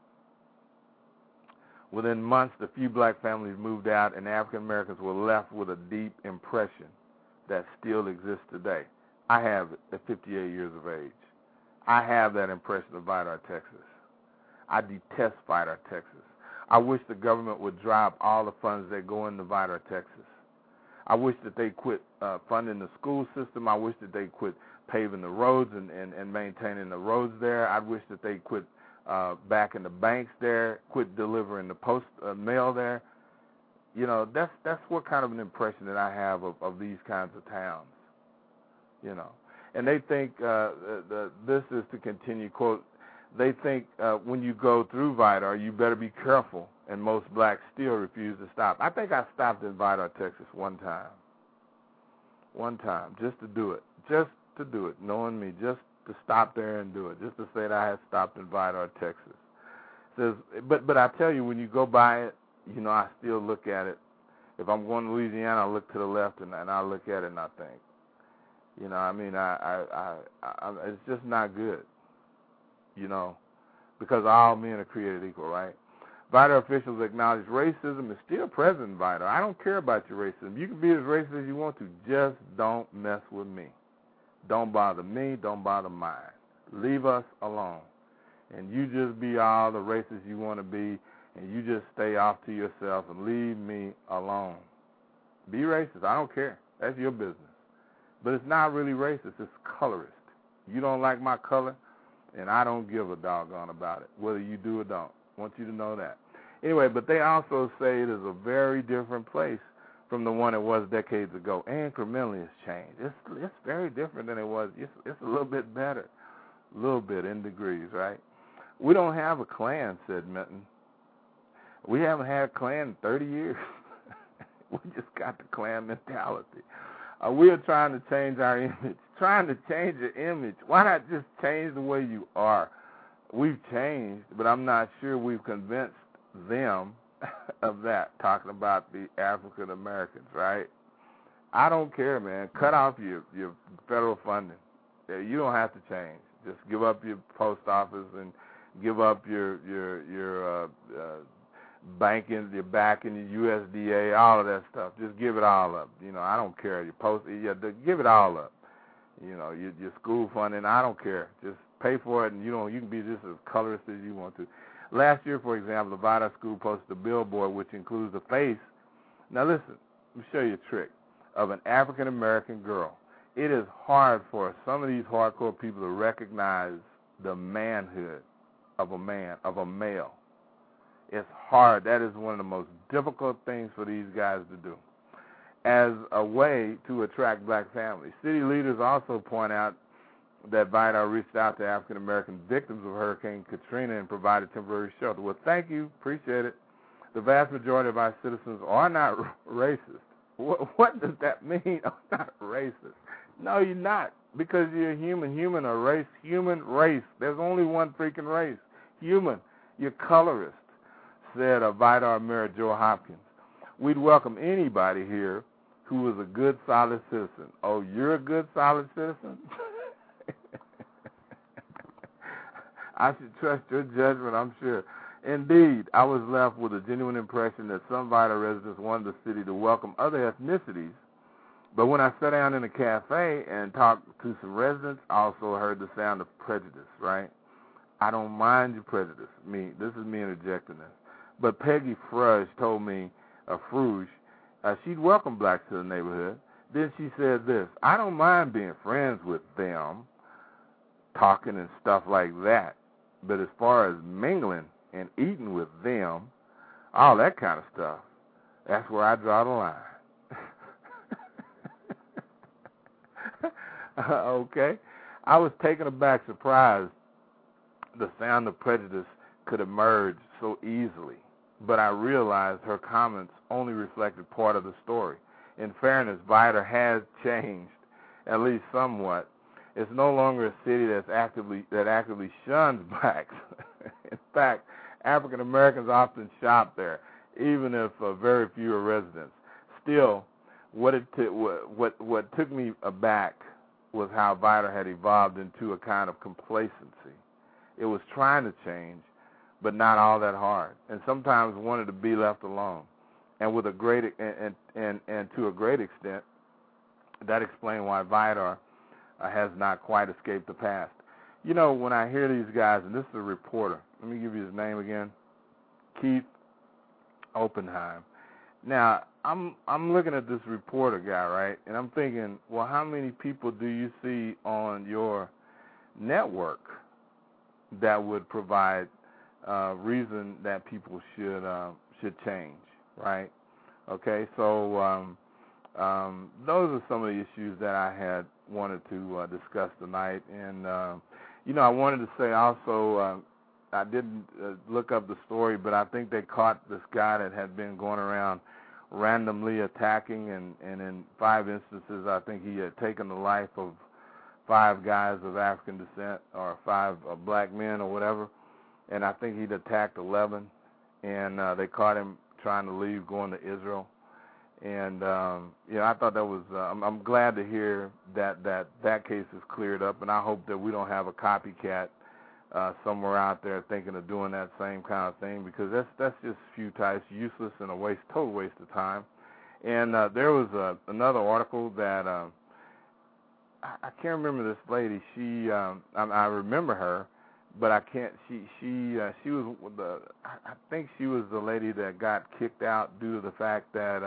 Within months, the few black families moved out, and African Americans were left with a deep impression that still exists today. I have it at 58 years of age. I have that impression of Vidor, Texas. I detest Vidor, Texas. I wish the government would drop all the funds that go into Vidor, Texas. I wish that they quit funding the school system. I wish that they quit paving the roads and maintaining the roads there. I wish that they quit backing the banks there, quit delivering the post mail there. You know, that's what kind of an impression that I have of these kinds of towns. You know, and they think this is to continue, quote, they think when you go through Vidor, you better be careful, and most blacks still refuse to stop. I think I stopped in Vidor, Texas one time, just to do it, knowing me, just to stop there and do it, just to say that I had stopped in Vidor, Texas. It says, but I tell you, when you go by it, you know, I still look at it. If I'm going to Louisiana, I look to the left and I look at it and I think, you know, I mean, I it's just not good, you know, because all men are created equal, right? Vidor officials acknowledge racism is still present in Vidor. I don't care about your racism. You can be as racist as you want to. Just don't mess with me. Don't bother me. Don't bother mine. Leave us alone. And you just be all the racist you want to be and you just stay off to yourself and leave me alone. Be racist. I don't care. That's your business. But it's not really racist. It's colorist. You don't like my color, and I don't give a doggone about it, whether you do or don't. I want you to know that. Anyway, but they also say it is a very different place from the one it was decades ago. Incrementally, it's changed. It's very different than it was. It's a little bit better, a little bit in degrees, right? We don't have a Klan, said Minton. We haven't had a Klan in 30 years. We just got the Klan mentality. We are trying to change our image. Trying to change your image. Why not just change the way you are? We've changed, but I'm not sure we've convinced them of that, talking about the African Americans, right? I don't care, man. Cut off your federal funding. You don't have to change. Just give up your post office and give up your banking, your backing, your USDA, all of that stuff. Just give it all up. I don't care. Give it all up. Your school funding, I don't care. Just pay for it, and you can be just as colorist as you want to. Last year, for example, the Vidar School posted a billboard which includes the face. Now listen, let me show you a trick of an African American girl. It is hard for some of these hardcore people to recognize the manhood of a man, of a male. It's hard. That is one of the most difficult things for these guys to do as a way to attract black families. City leaders also point out that Vidar reached out to African-American victims of Hurricane Katrina and provided temporary shelter. Well, thank you. Appreciate it. The vast majority of our citizens are not racist. What does that mean? I'm not racist. No, you're not, because you're human. Human race. There's only one freaking race. Human. You're colorist, said Vidar Mayor Joe Hopkins. We'd welcome anybody here who is a good, solid citizen. Oh, you're a good, solid citizen? I should trust your judgment, I'm sure. Indeed, I was left with a genuine impression that some Vidar residents wanted the city to welcome other ethnicities. But when I sat down in a cafe and talked to some residents, I also heard the sound of prejudice, right? I don't mind your prejudice. This is me interjecting this. But Peggy Frudge told me, she'd welcome blacks to the neighborhood. Then she said this: I don't mind being friends with them, talking and stuff like that. But as far as mingling and eating with them, all that kind of stuff, that's where I draw the line. Okay. I was taken aback, surprised the sound of prejudice could emerge so easily. But I realized her comments only reflected part of the story. In fairness, Vidar has changed, at least somewhat. It's no longer a city that actively shuns blacks. In fact, African Americans often shop there, even if very few are residents. Still, what took me aback was how Vidar had evolved into a kind of complacency. It was trying to change, but not all that hard, and sometimes wanted to be left alone. And with a great and to a great extent, that explained why Vidar has not quite escaped the past. When I hear these guys, and this is a reporter. Let me give you his name again, Keith Oppenheim. Now, I'm looking at this reporter guy, right, and I'm thinking, well, how many people do you see on your network that would provide reason that people should change, right? Okay, so those are some of the issues that I had wanted to discuss tonight. And, I wanted to say also, I didn't look up the story, but I think they caught this guy that had been going around randomly attacking, and in 5 instances, I think he had taken the life of 5 guys of African descent, or 5 black men or whatever, and I think he'd attacked 11, and they caught him trying to leave, going to Israel. And, I thought that was, I'm glad to hear that case is cleared up, and I hope that we don't have a copycat somewhere out there thinking of doing that same kind of thing, because that's just futile, it's useless, and total waste of time. And there was another article that I can't remember this lady. She I remember her but I can't. She was I think she was the lady that got kicked out due to the fact that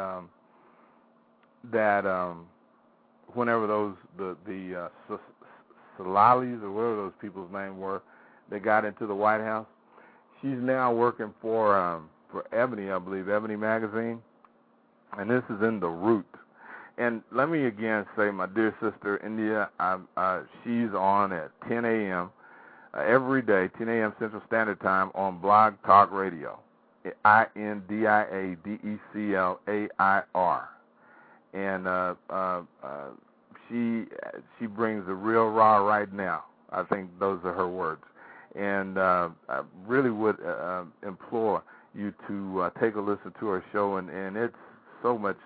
whenever the Salalis or whatever those people's names were, they got into the White House. She's now working for Ebony, I believe, Ebony magazine, and this is in the Root. And let me again say, my dear sister India, she's on at 10 a.m. Every day, 10 a.m. Central Standard Time on Blog Talk Radio, INDIADECLAIR. And she brings the real raw right now. I think those are her words. And I really would implore you to take a listen to her show, and it's so much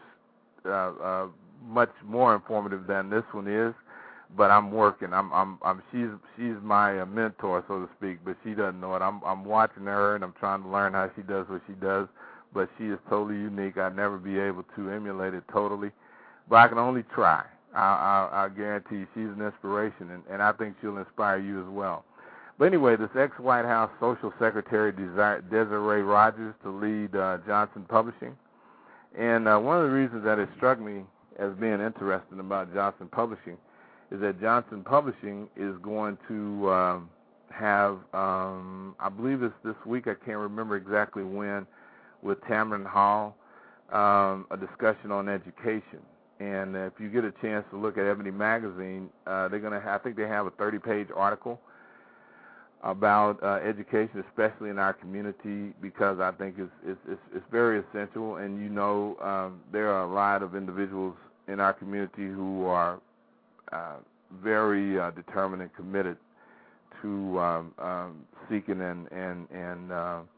more informative than this one is. But I'm working. She's my mentor, so to speak, but she doesn't know it. I'm watching her, and I'm trying to learn how she does what she does. But she is totally unique. I'd never be able to emulate it totally, but I can only try. I guarantee you she's an inspiration, and I think she'll inspire you as well. But anyway, this ex-White House Social Secretary Desiree Rogers to lead Johnson Publishing. And one of the reasons that it struck me as being interesting about Johnson Publishing is that Johnson Publishing is going to have, I believe it's this week, I can't remember exactly when, with Tamron Hall, a discussion on education. And if you get a chance to look at Ebony magazine, they're going to I think they have a 30-page article about education, especially in our community, because I think it's very essential. And there are a lot of individuals in our community who are very determined and committed to seeking and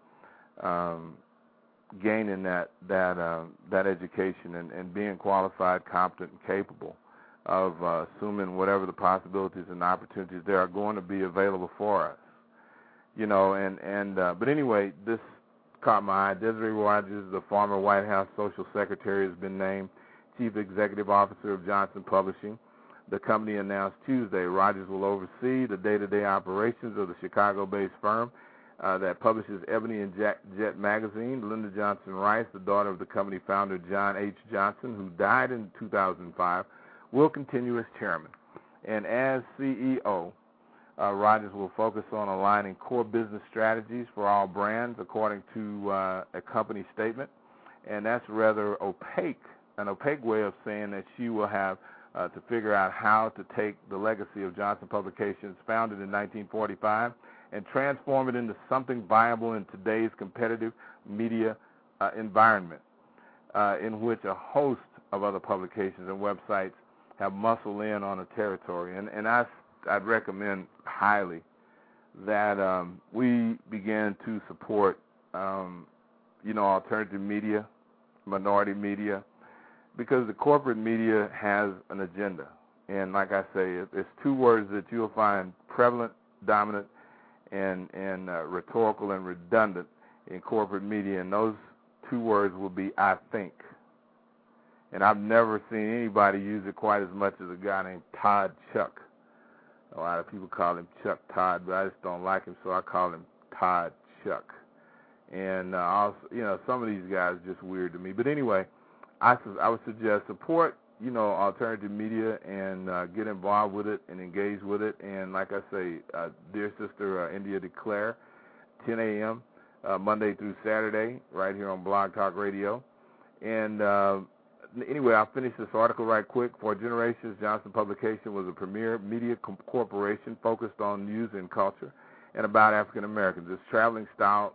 gaining that education and being qualified, competent, and capable of assuming whatever the possibilities and opportunities there are going to be available for us. But anyway, this caught my eye. Desiree Rogers, the former White House Social Secretary, has been named Chief Executive Officer of Johnson Publishing. The company announced Tuesday Rogers will oversee the day-to-day operations of the Chicago-based firm that publishes Ebony and Jet magazine. Lyndon Johnson Rice, the daughter of the company founder John H. Johnson, who died in 2005, will continue as chairman. And as CEO, Rogers will focus on aligning core business strategies for all brands according to a company statement. And that's rather an opaque way of saying that she will have to figure out how to take the legacy of Johnson Publications, founded in 1945, and transform it into something viable in today's competitive media environment, in which a host of other publications and websites have muscled in on a territory. And I'd recommend highly that we begin to support, alternative media, minority media, because the corporate media has an agenda. And like I say, it's two words that you'll find prevalent, dominant, and rhetorical and redundant in corporate media, and those two words will be "I think." And I've never seen anybody use it quite as much as a guy named Todd Chuck. A lot of people call him Chuck Todd, but I just don't like him, so I call him Todd Chuck. And also, some of these guys are just weird to me. But anyway, I would suggest support, alternative media and get involved with it and engage with it. And like I say, dear sister India Declare, 10 a.m. Monday through Saturday, right here on Blog Talk Radio. And anyway, I'll finish this article right quick. For generations, Johnson Publication was a premier media corporation focused on news and culture and about African Americans. Its traveling style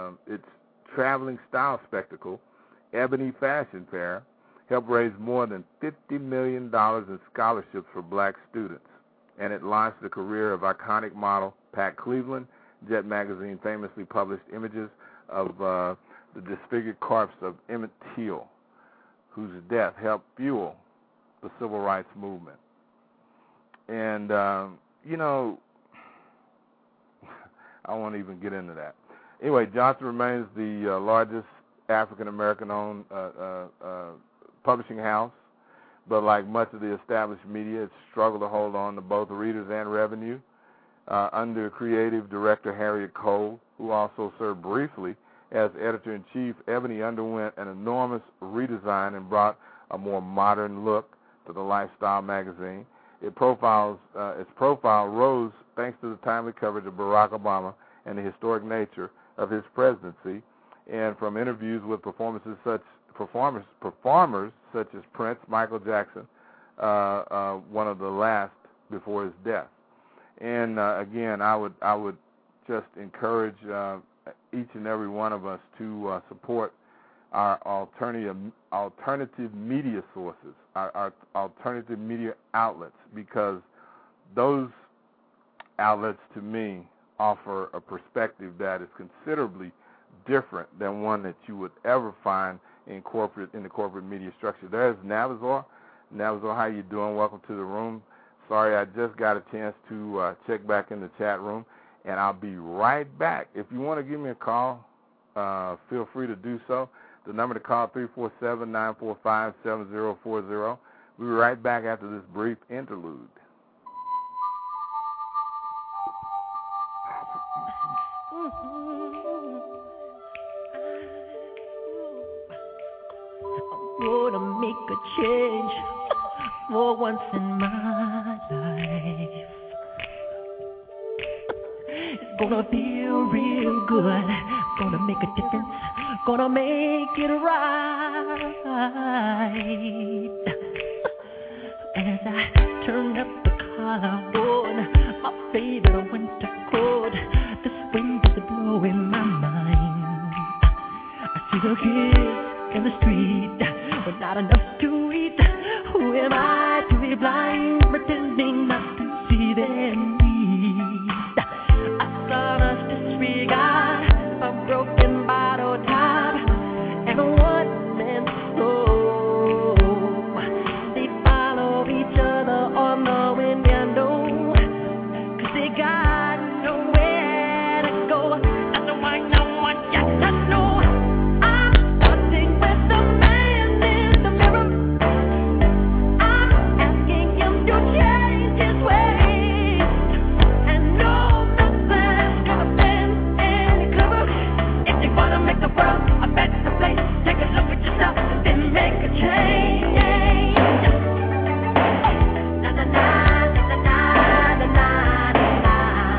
spectacle, Ebony Fashion Fair, helped raise more than $50 million in scholarships for black students, and it launched the career of iconic model Pat Cleveland. Jet magazine famously published images of the disfigured corpse of Emmett Till, whose death helped fuel the civil rights movement. And, I won't even get into that. Anyway, Johnson remains the largest African-American-owned publishing house, but like much of the established media, it's struggled to hold on to both readers and revenue. under creative director Harriet Cole, who also served briefly as editor-in-chief. Ebony underwent an enormous redesign and brought a more modern look to the lifestyle magazine. Its profile rose thanks to the timely coverage of Barack Obama and the historic nature of his presidency, and from interviews with performers such as Prince, Michael Jackson, one of the last before his death. And again, I would just encourage each and every one of us to support our alternative media sources, our alternative media outlets, because those outlets, to me, offer a perspective that is considerably different than one that you would ever find in the corporate media structure. There's Navazor. Navazor, how you doing? Welcome to the room. Sorry, I just got a chance to check back in the chat room, and I'll be right back. If you want to give me a call, feel free to do so. The number to call, 347-945-7040. We'll be right back after this brief interlude. I'm gonna make a change for once in my life. It's gonna feel real good. Gonna make a difference. Gonna make it right. As I turn up the collar on my favorite winter coat, this wind is blowing my mind. I see the kids in the street with not enough to eat. Who am I to be blind, pretending not to see their need? A son's disregard, a broken bottle top, and a one-man show. They follow each other on the window, 'cause they got nowhere to go. That's why no one yet to know. I'm starting with the man in the mirror. I'm asking him to change his ways, and no, nothing's gonna bend any clever. If you wanna make the world a better place, take a look at yourself and then make a change. Na na na na na na na na.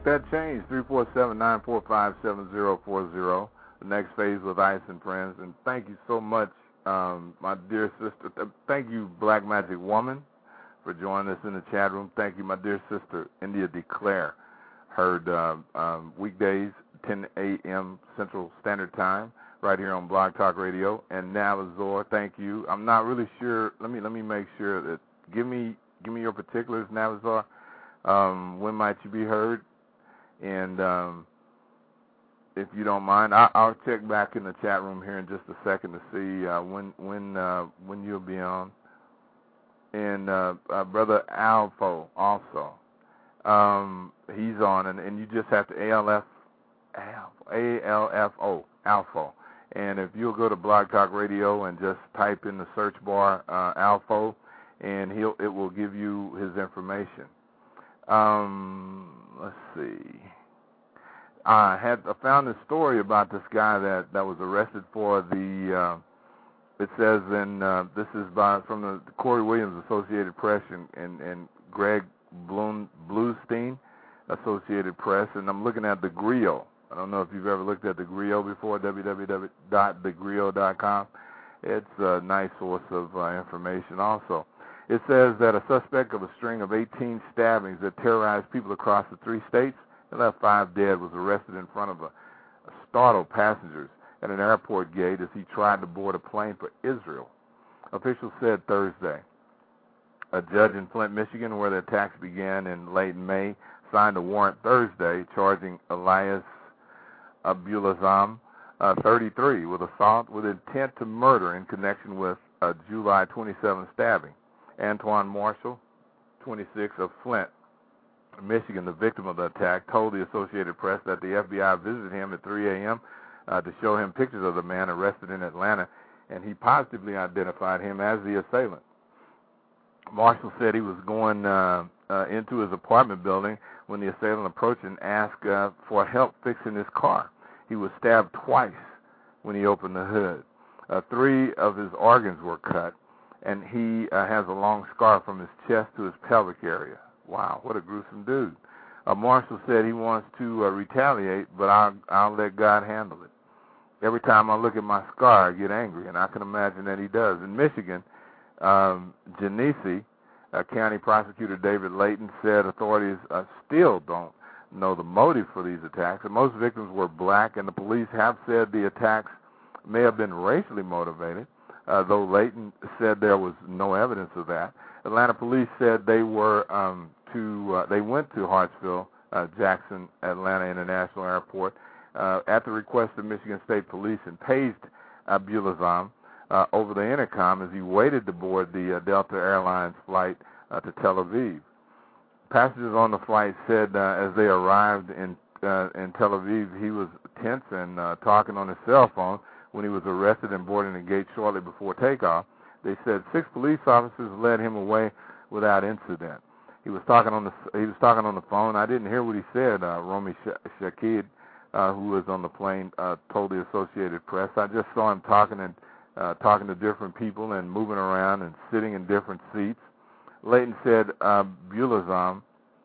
that change. 347-945-7040. The next phase with Ice and Friends. And thank you so much, my dear sister. Thank you, Black Magic Woman, for joining us in the chat room. Thank you, my dear sister, India Declare. Heard weekdays, 10 a.m. Central Standard Time, right here on Blog Talk Radio. And Navazor, thank you. I'm not really sure. Let me make sure that. Give me your particulars, Navazor. When might you be heard? And if you don't mind, I'll check back in the chat room here in just a second to see when you'll be on. And Brother Alfo also, he's on, and you just have to ALFO, Alfo. And if you'll go to Blog Talk Radio and just type in the search bar Alfo, and it will give you his information. Let's see. I found this story about this guy that was arrested for the. It says this is from the Corey Williams Associated Press and Greg Bluestein Associated Press, and I'm looking at the Griot. I don't know if you've ever looked at the Griot before. www.thegriot.com. It's a nice source of information. Also, it says that a suspect of a string of 18 stabbings that terrorized people across the 3 states and left 5 dead was arrested in front of startled passengers at an airport gate as he tried to board a plane for Israel. Officials said Thursday. A judge in Flint, Michigan, where the attacks began in late May, signed a warrant Thursday charging Elias Abulazam, 33, with assault with intent to murder in connection with a July 27 stabbing. Antoine Marshall, 26, of Flint, Michigan, the victim of the attack, told the Associated Press that the FBI visited him at 3 a.m. To show him pictures of the man arrested in Atlanta, and he positively identified him as the assailant. Marshall said he was going into his apartment building when the assailant approached and asked for help fixing his car. He was stabbed twice when he opened the hood. 3 of his organs were cut, and he has a long scar from his chest to his pelvic area. Wow, what a gruesome dude. Marshall said he wants to retaliate, but I'll let God handle it. Every time I look at my scar, I get angry, and I can imagine that he does. In Michigan, Genesee County Prosecutor David Layton said authorities still don't know the motive for these attacks, and most victims were black, and the police have said the attacks may have been racially motivated, though Layton said there was no evidence of that. Atlanta police said they went to Hartsfield Jackson Atlanta International Airport at the request of Michigan State Police and paged Abulazam over the intercom as he waited to board the Delta Airlines flight to Tel Aviv. Passengers on the flight said as they arrived in Tel Aviv, he was tense and talking on his cell phone when he was arrested and boarding the gate shortly before takeoff. They said 6 police officers led him away without incident. He was talking on the phone. I didn't hear what he said. Romy Shakid, who was on the plane, told the Associated Press. I just saw him talking to different people and moving around and sitting in different seats. Layton said Abulazam's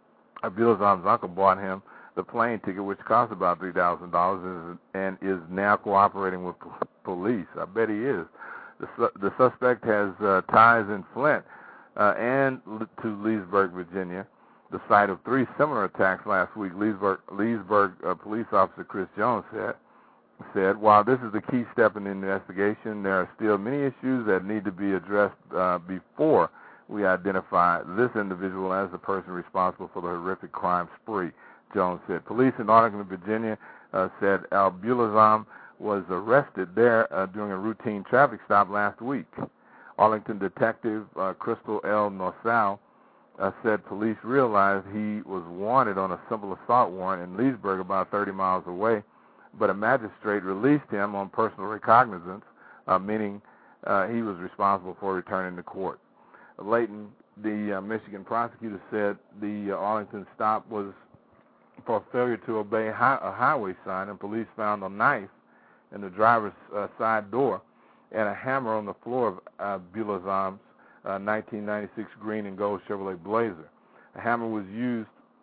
uncle bought him the plane ticket, which cost about $3,000, and is now cooperating with police. I bet he is. The suspect has ties in Flint and to Leesburg, Virginia, the site of 3 similar attacks last week. Leesburg police officer Chris Jones said, while this is the key step in the investigation, there are still many issues that need to be addressed before we identify this individual as the person responsible for the horrific crime spree, Jones said. Police in Arlington, Virginia said Abulazam was arrested there during a routine traffic stop last week. Arlington detective Crystal L. Norsau said police realized he was wanted on a simple assault warrant in Leesburg, about 30 miles away, but a magistrate released him on personal recognizance, meaning he was responsible for returning to court. Layton, the Michigan prosecutor, said the Arlington stop was for failure to obey a highway sign, and police found a knife in the driver's side door and a hammer on the floor of Abulazam's 1996 green and gold Chevrolet Blazer. A hammer was used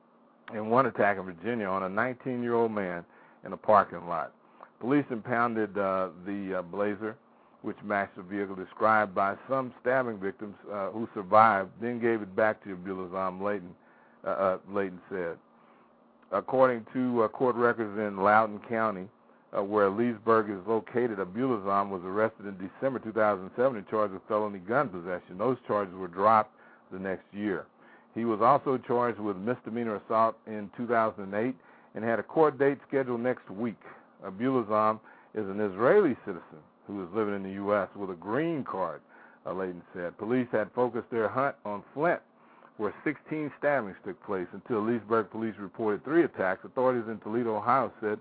in one attack in Virginia on a 19-year-old man in a parking lot. Police impounded the Blazer, which matched the vehicle described by some stabbing victims who survived, then gave it back to Abulazam, Layton said. According to court records in Loudoun County, where Leesburg is located, Abulazam was arrested in December 2007 and charged with felony gun possession. Those charges were dropped the next year. He was also charged with misdemeanor assault in 2008 and had a court date scheduled next week. Abulazam is an Israeli citizen who is living in the U.S. with a green card, Layton said. Police had focused their hunt on Flint, where 16 stabbings took place until Leesburg police reported 3 attacks. Authorities in Toledo, Ohio say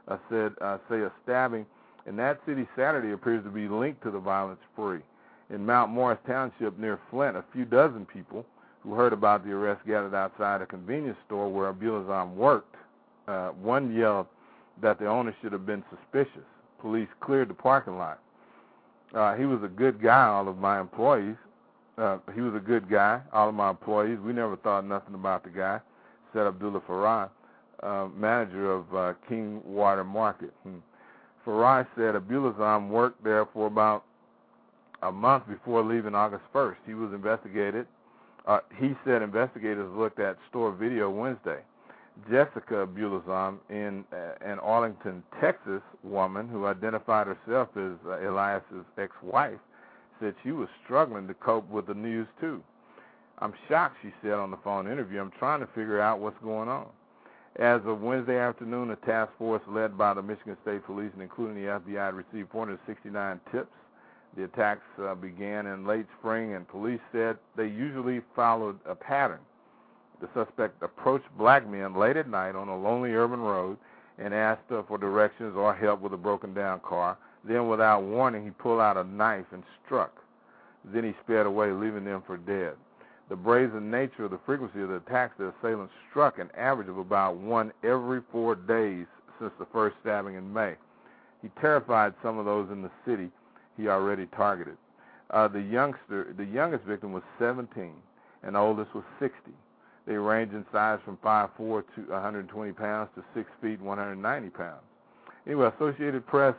a stabbing in that city Saturday appears to be linked to the violent spree. In Mount Morris Township near Flint, a few dozen people who heard about the arrest gathered outside a convenience store where Abulazam worked. One yelled that the owner should have been suspicious. Police cleared the parking lot. He was a good guy, all of my employees. He was a good guy, all of my employees. We never thought nothing about the guy, said Abdullah Farah, manager of King Water Market. Farah said Abulazam worked there for about a month before leaving August 1st. He was investigated. He said investigators looked at store video Wednesday. Jessica Abulazam, an Arlington, Texas woman who identified herself as Elias's ex-wife, said she was struggling to cope with the news too. I'm shocked, she said on the phone interview. I'm trying to figure out what's going on. As of Wednesday afternoon, a task force led by the Michigan State Police and including the FBI had received 469 tips. The attacks began in late spring, and police said they usually followed a pattern. The suspect approached black men late at night on a lonely urban road and asked for directions or help with a broken-down car. Then, without warning, he pulled out a knife and struck. Then he sped away, leaving them for dead. The brazen nature of the frequency of the attacks, the assailants struck an average of about one every 4 days since the first stabbing in May. He terrified some of those in the city he already targeted. The youngest victim was 17, and the oldest was 60. They range in size from 5'4" to 120 pounds to 6 feet and 190 pounds. Anyway, Associated Press,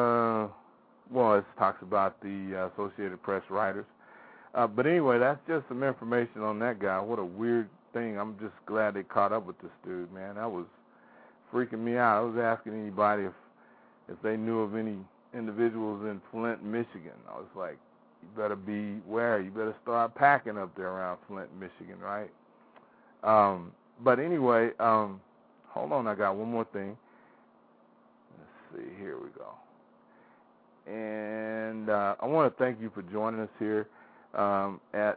it talks about the Associated Press writers. But anyway, that's just some information on that guy. What a weird thing. I'm just glad they caught up with this dude, man. That was freaking me out. I was asking anybody if they knew of any individuals in Flint, Michigan. I was like, you better beware. You better start packing up there around Flint, Michigan, right? But anyway, hold on. I got one more thing. Let's see. Here we go. And I want to thank you for joining us here at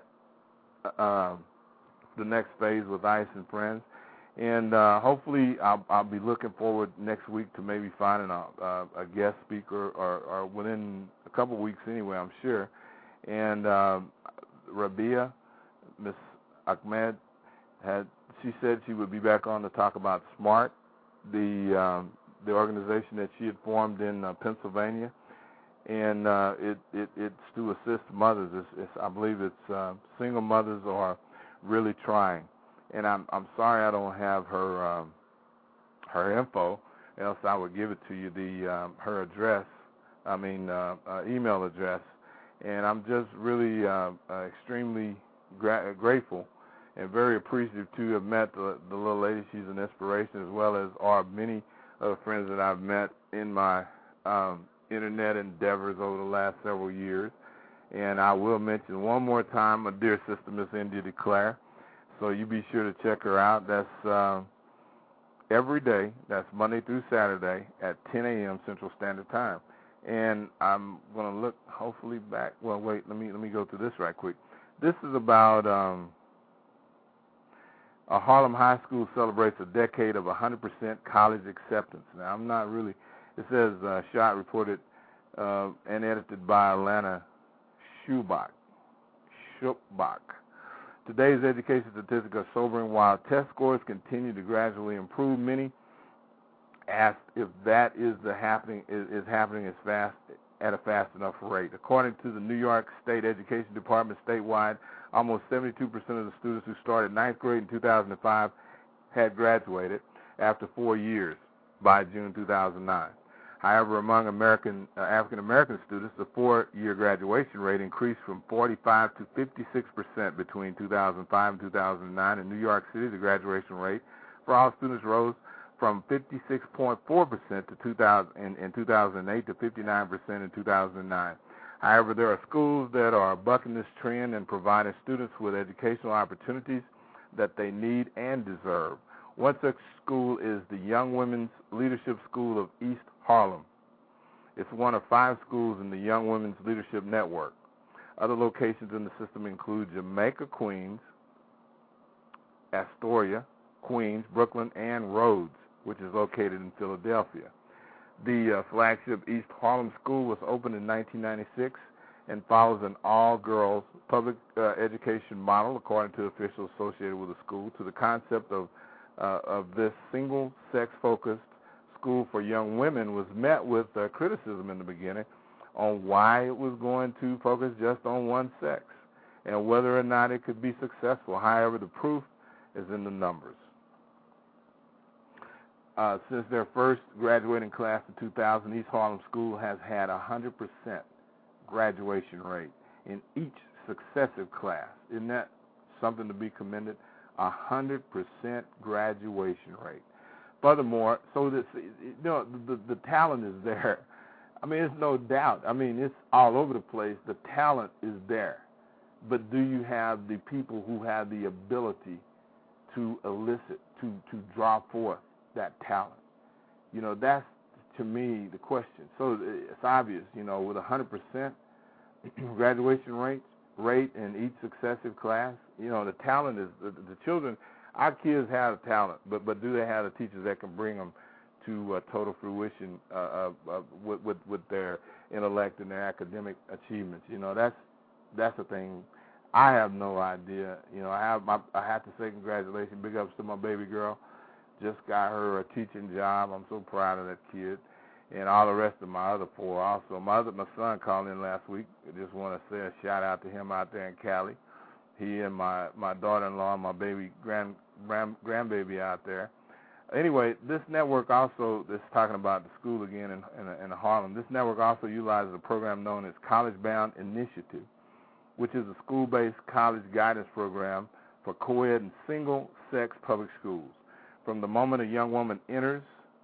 the next phase with Ice and Friends. And hopefully I'll be looking forward next week to maybe finding a guest speaker or within a couple weeks anyway, I'm sure. And Rabia, Miss Ahmed, she said she would be back on to talk about SMART, the organization that she had formed in Pennsylvania. And it's to assist mothers. I believe it's single mothers are really trying. And I'm sorry I don't have her info, else I would give it to you, her address, email address. And I'm just really extremely grateful and very appreciative to have met the little lady. She's an inspiration, as well as are many other friends that I've met in my internet endeavors over the last several years. And I will mention one more time my dear sister, Miss India DeClaire. So you be sure to check her out. That's every day. That's Monday through Saturday at 10 a.m. Central Standard Time. And I'm going to look hopefully back. Well, wait, let me go through this right quick. This is about a Harlem High School celebrates a decade of 100% college acceptance. Now, I'm not really, it says shot reported and edited by Alana Schubach. Today's education statistics are sobering. While test scores continue to gradually improve, many asked if that is happening at a fast enough rate. According to the New York State Education Department statewide, almost 72% of the students who started ninth grade in 2005 had graduated after 4 years by June 2009. However, among African American students, the 4-year graduation rate increased from 45 to 56% between 2005 and 2009. In New York City, the graduation rate for all students rose from 56.4% in 2008 to 59% in 2009. However, there are schools that are bucking this trend and providing students with educational opportunities that they need and deserve. One such school is the Young Women's Leadership School of East Harlem. It's one of 5 schools in the Young Women's Leadership Network. Other locations in the system include Jamaica, Queens, Astoria, Queens, Brooklyn, and Rhodes, which is located in Philadelphia. The flagship East Harlem School was opened in 1996 and follows an all-girls public education model, according to officials associated with the school. To the concept of this single-sex focused school for young women was met with criticism in the beginning on why it was going to focus just on one sex and whether or not it could be successful. However, the proof is in the numbers. Since their first graduating class in 2000, East Harlem School has had 100% graduation rate in each successive class. Isn't that something to be commended? 100% graduation rate. Furthermore, so this, the talent is there. I mean, it's no doubt. I mean, it's all over the place. The talent is there. But do you have the people who have the ability to elicit, to draw forth that talent? That's, to me, the question. So it's obvious, with 100% graduation rate in each successive class, the talent is, the children, our kids have a talent, but do they have the teachers that can bring them to total fruition with their intellect and their academic achievements? That's the thing. I have no idea. I have to say congratulations, big ups to my baby girl. Just got her a teaching job. I'm so proud of that kid, and all the rest of my other 4 also. My son called in last week. I just want to say a shout out to him out there in Cali. He and my daughter-in-law, my baby grandbaby out there. Anyway, this network also, this is talking about the school again in Harlem. This network also utilizes a program known as College Bound Initiative, which is a school-based college guidance program for co-ed and single-sex public schools. From the moment a young woman enters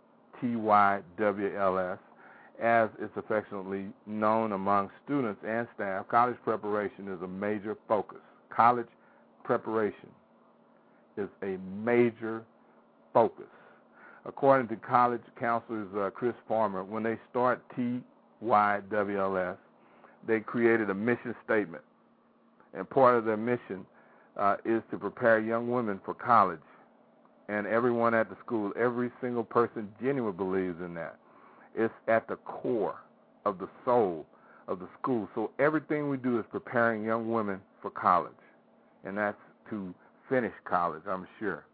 TYWLS, as it's affectionately known among students and staff, college preparation is a major focus. College preparation is a major focus. According to college counselors Chris Farmer, when they start TYWLS, they created a mission statement. And part of their mission is to prepare young women for college. And everyone at the school, every single person genuinely believes in that. It's at the core of the soul of the school. So everything we do is preparing young women for college. And that's to finish college, I'm sure.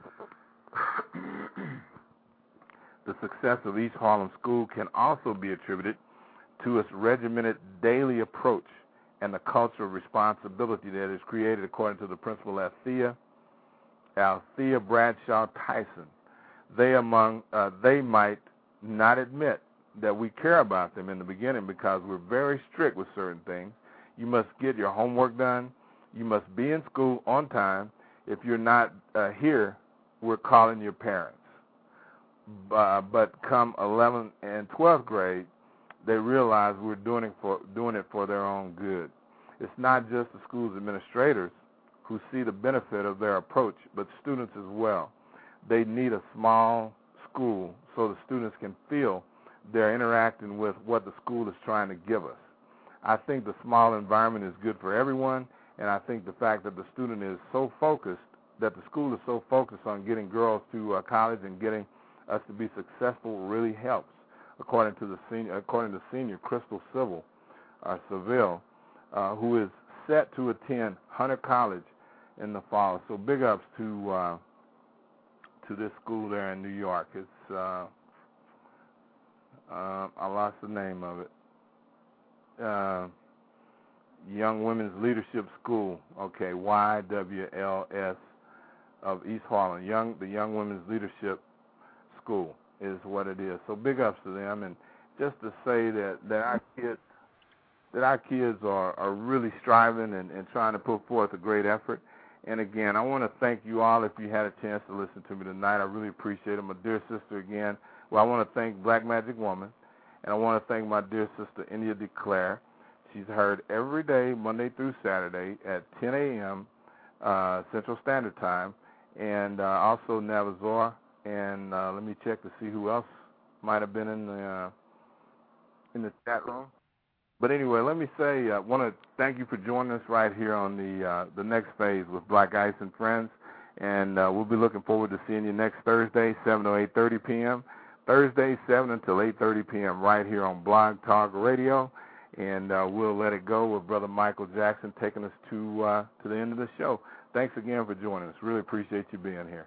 The success of East Harlem School can also be attributed to its regimented daily approach and the culture of responsibility that is created, according to the principal Althea Bradshaw Tyson. They might not admit that we care about them in the beginning because we're very strict with certain things. You must get your homework done. You must be in school on time. If you're not here, we're calling your parents. But come 11th and 12th grade, they realize we're doing it for their own good. It's not just the school's administrators who see the benefit of their approach, but students as well. They need a small school so the students can feel they're interacting with what the school is trying to give us. I think the small environment is good for everyone, and I think the fact that the student is so focused, that the school is so focused on getting girls to college and getting us to be successful really helps, according to senior Crystal Seville, who is set to attend Hunter College in the fall. So big ups to this school there in New York. It's I lost the name of it. Young Women's Leadership School. Okay, YWLS of East Harlem. The Young Women's Leadership School is what it is. So big ups to them, and just to say that our kids are really striving and trying to put forth a great effort. And again, I want to thank you all if you had a chance to listen to me tonight. I really appreciate it. My dear sister again. Well, I want to thank Black Magic Woman, and I want to thank my dear sister India DeClaire. She's heard every day, Monday through Saturday at 10 a.m. Central Standard Time, and also Navazor. And let me check to see who else might have been in the chat room. But anyway, let me say, I want to thank you for joining us right here on the next phase with Black Ice and Friends. And we'll be looking forward to seeing you next Thursday, 7 to 8:30 p.m. Thursday, 7 until 8:30 p.m. right here on Blog Talk Radio. And we'll let it go with Brother Michael Jackson taking us to the end of the show. Thanks again for joining us. Really appreciate you being here.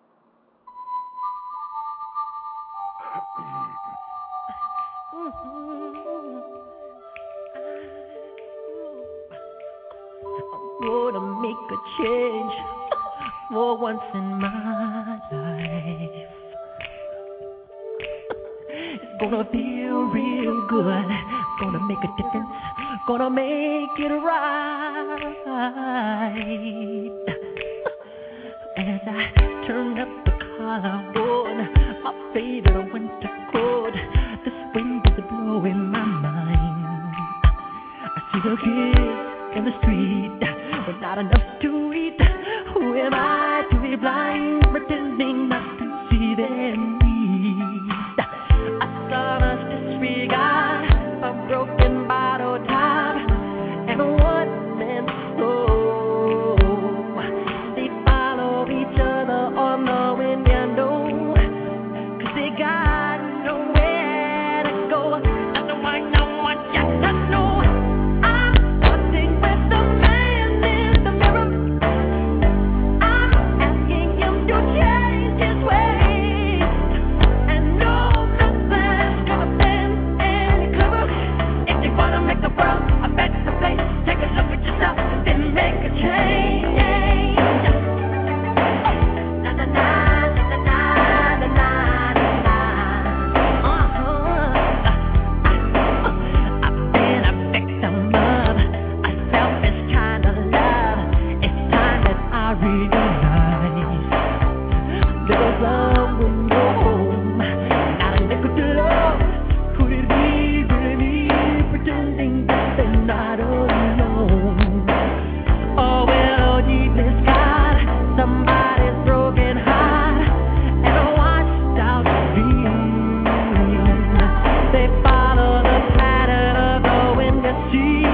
Gonna make a change for once in my life. It's gonna feel real good. Gonna make a difference. Gonna make it right. As I turn up the collarbone, my favorite winter coat. This wind is blowing my mind. I see the kids in the street, but not enough to eat. Who am I to be blind, pretending not to see their need? A son's disregard, a broken bottle top, and a one-man show. They follow each other on the window, 'cause they got nowhere to go. I know I know what you to know. See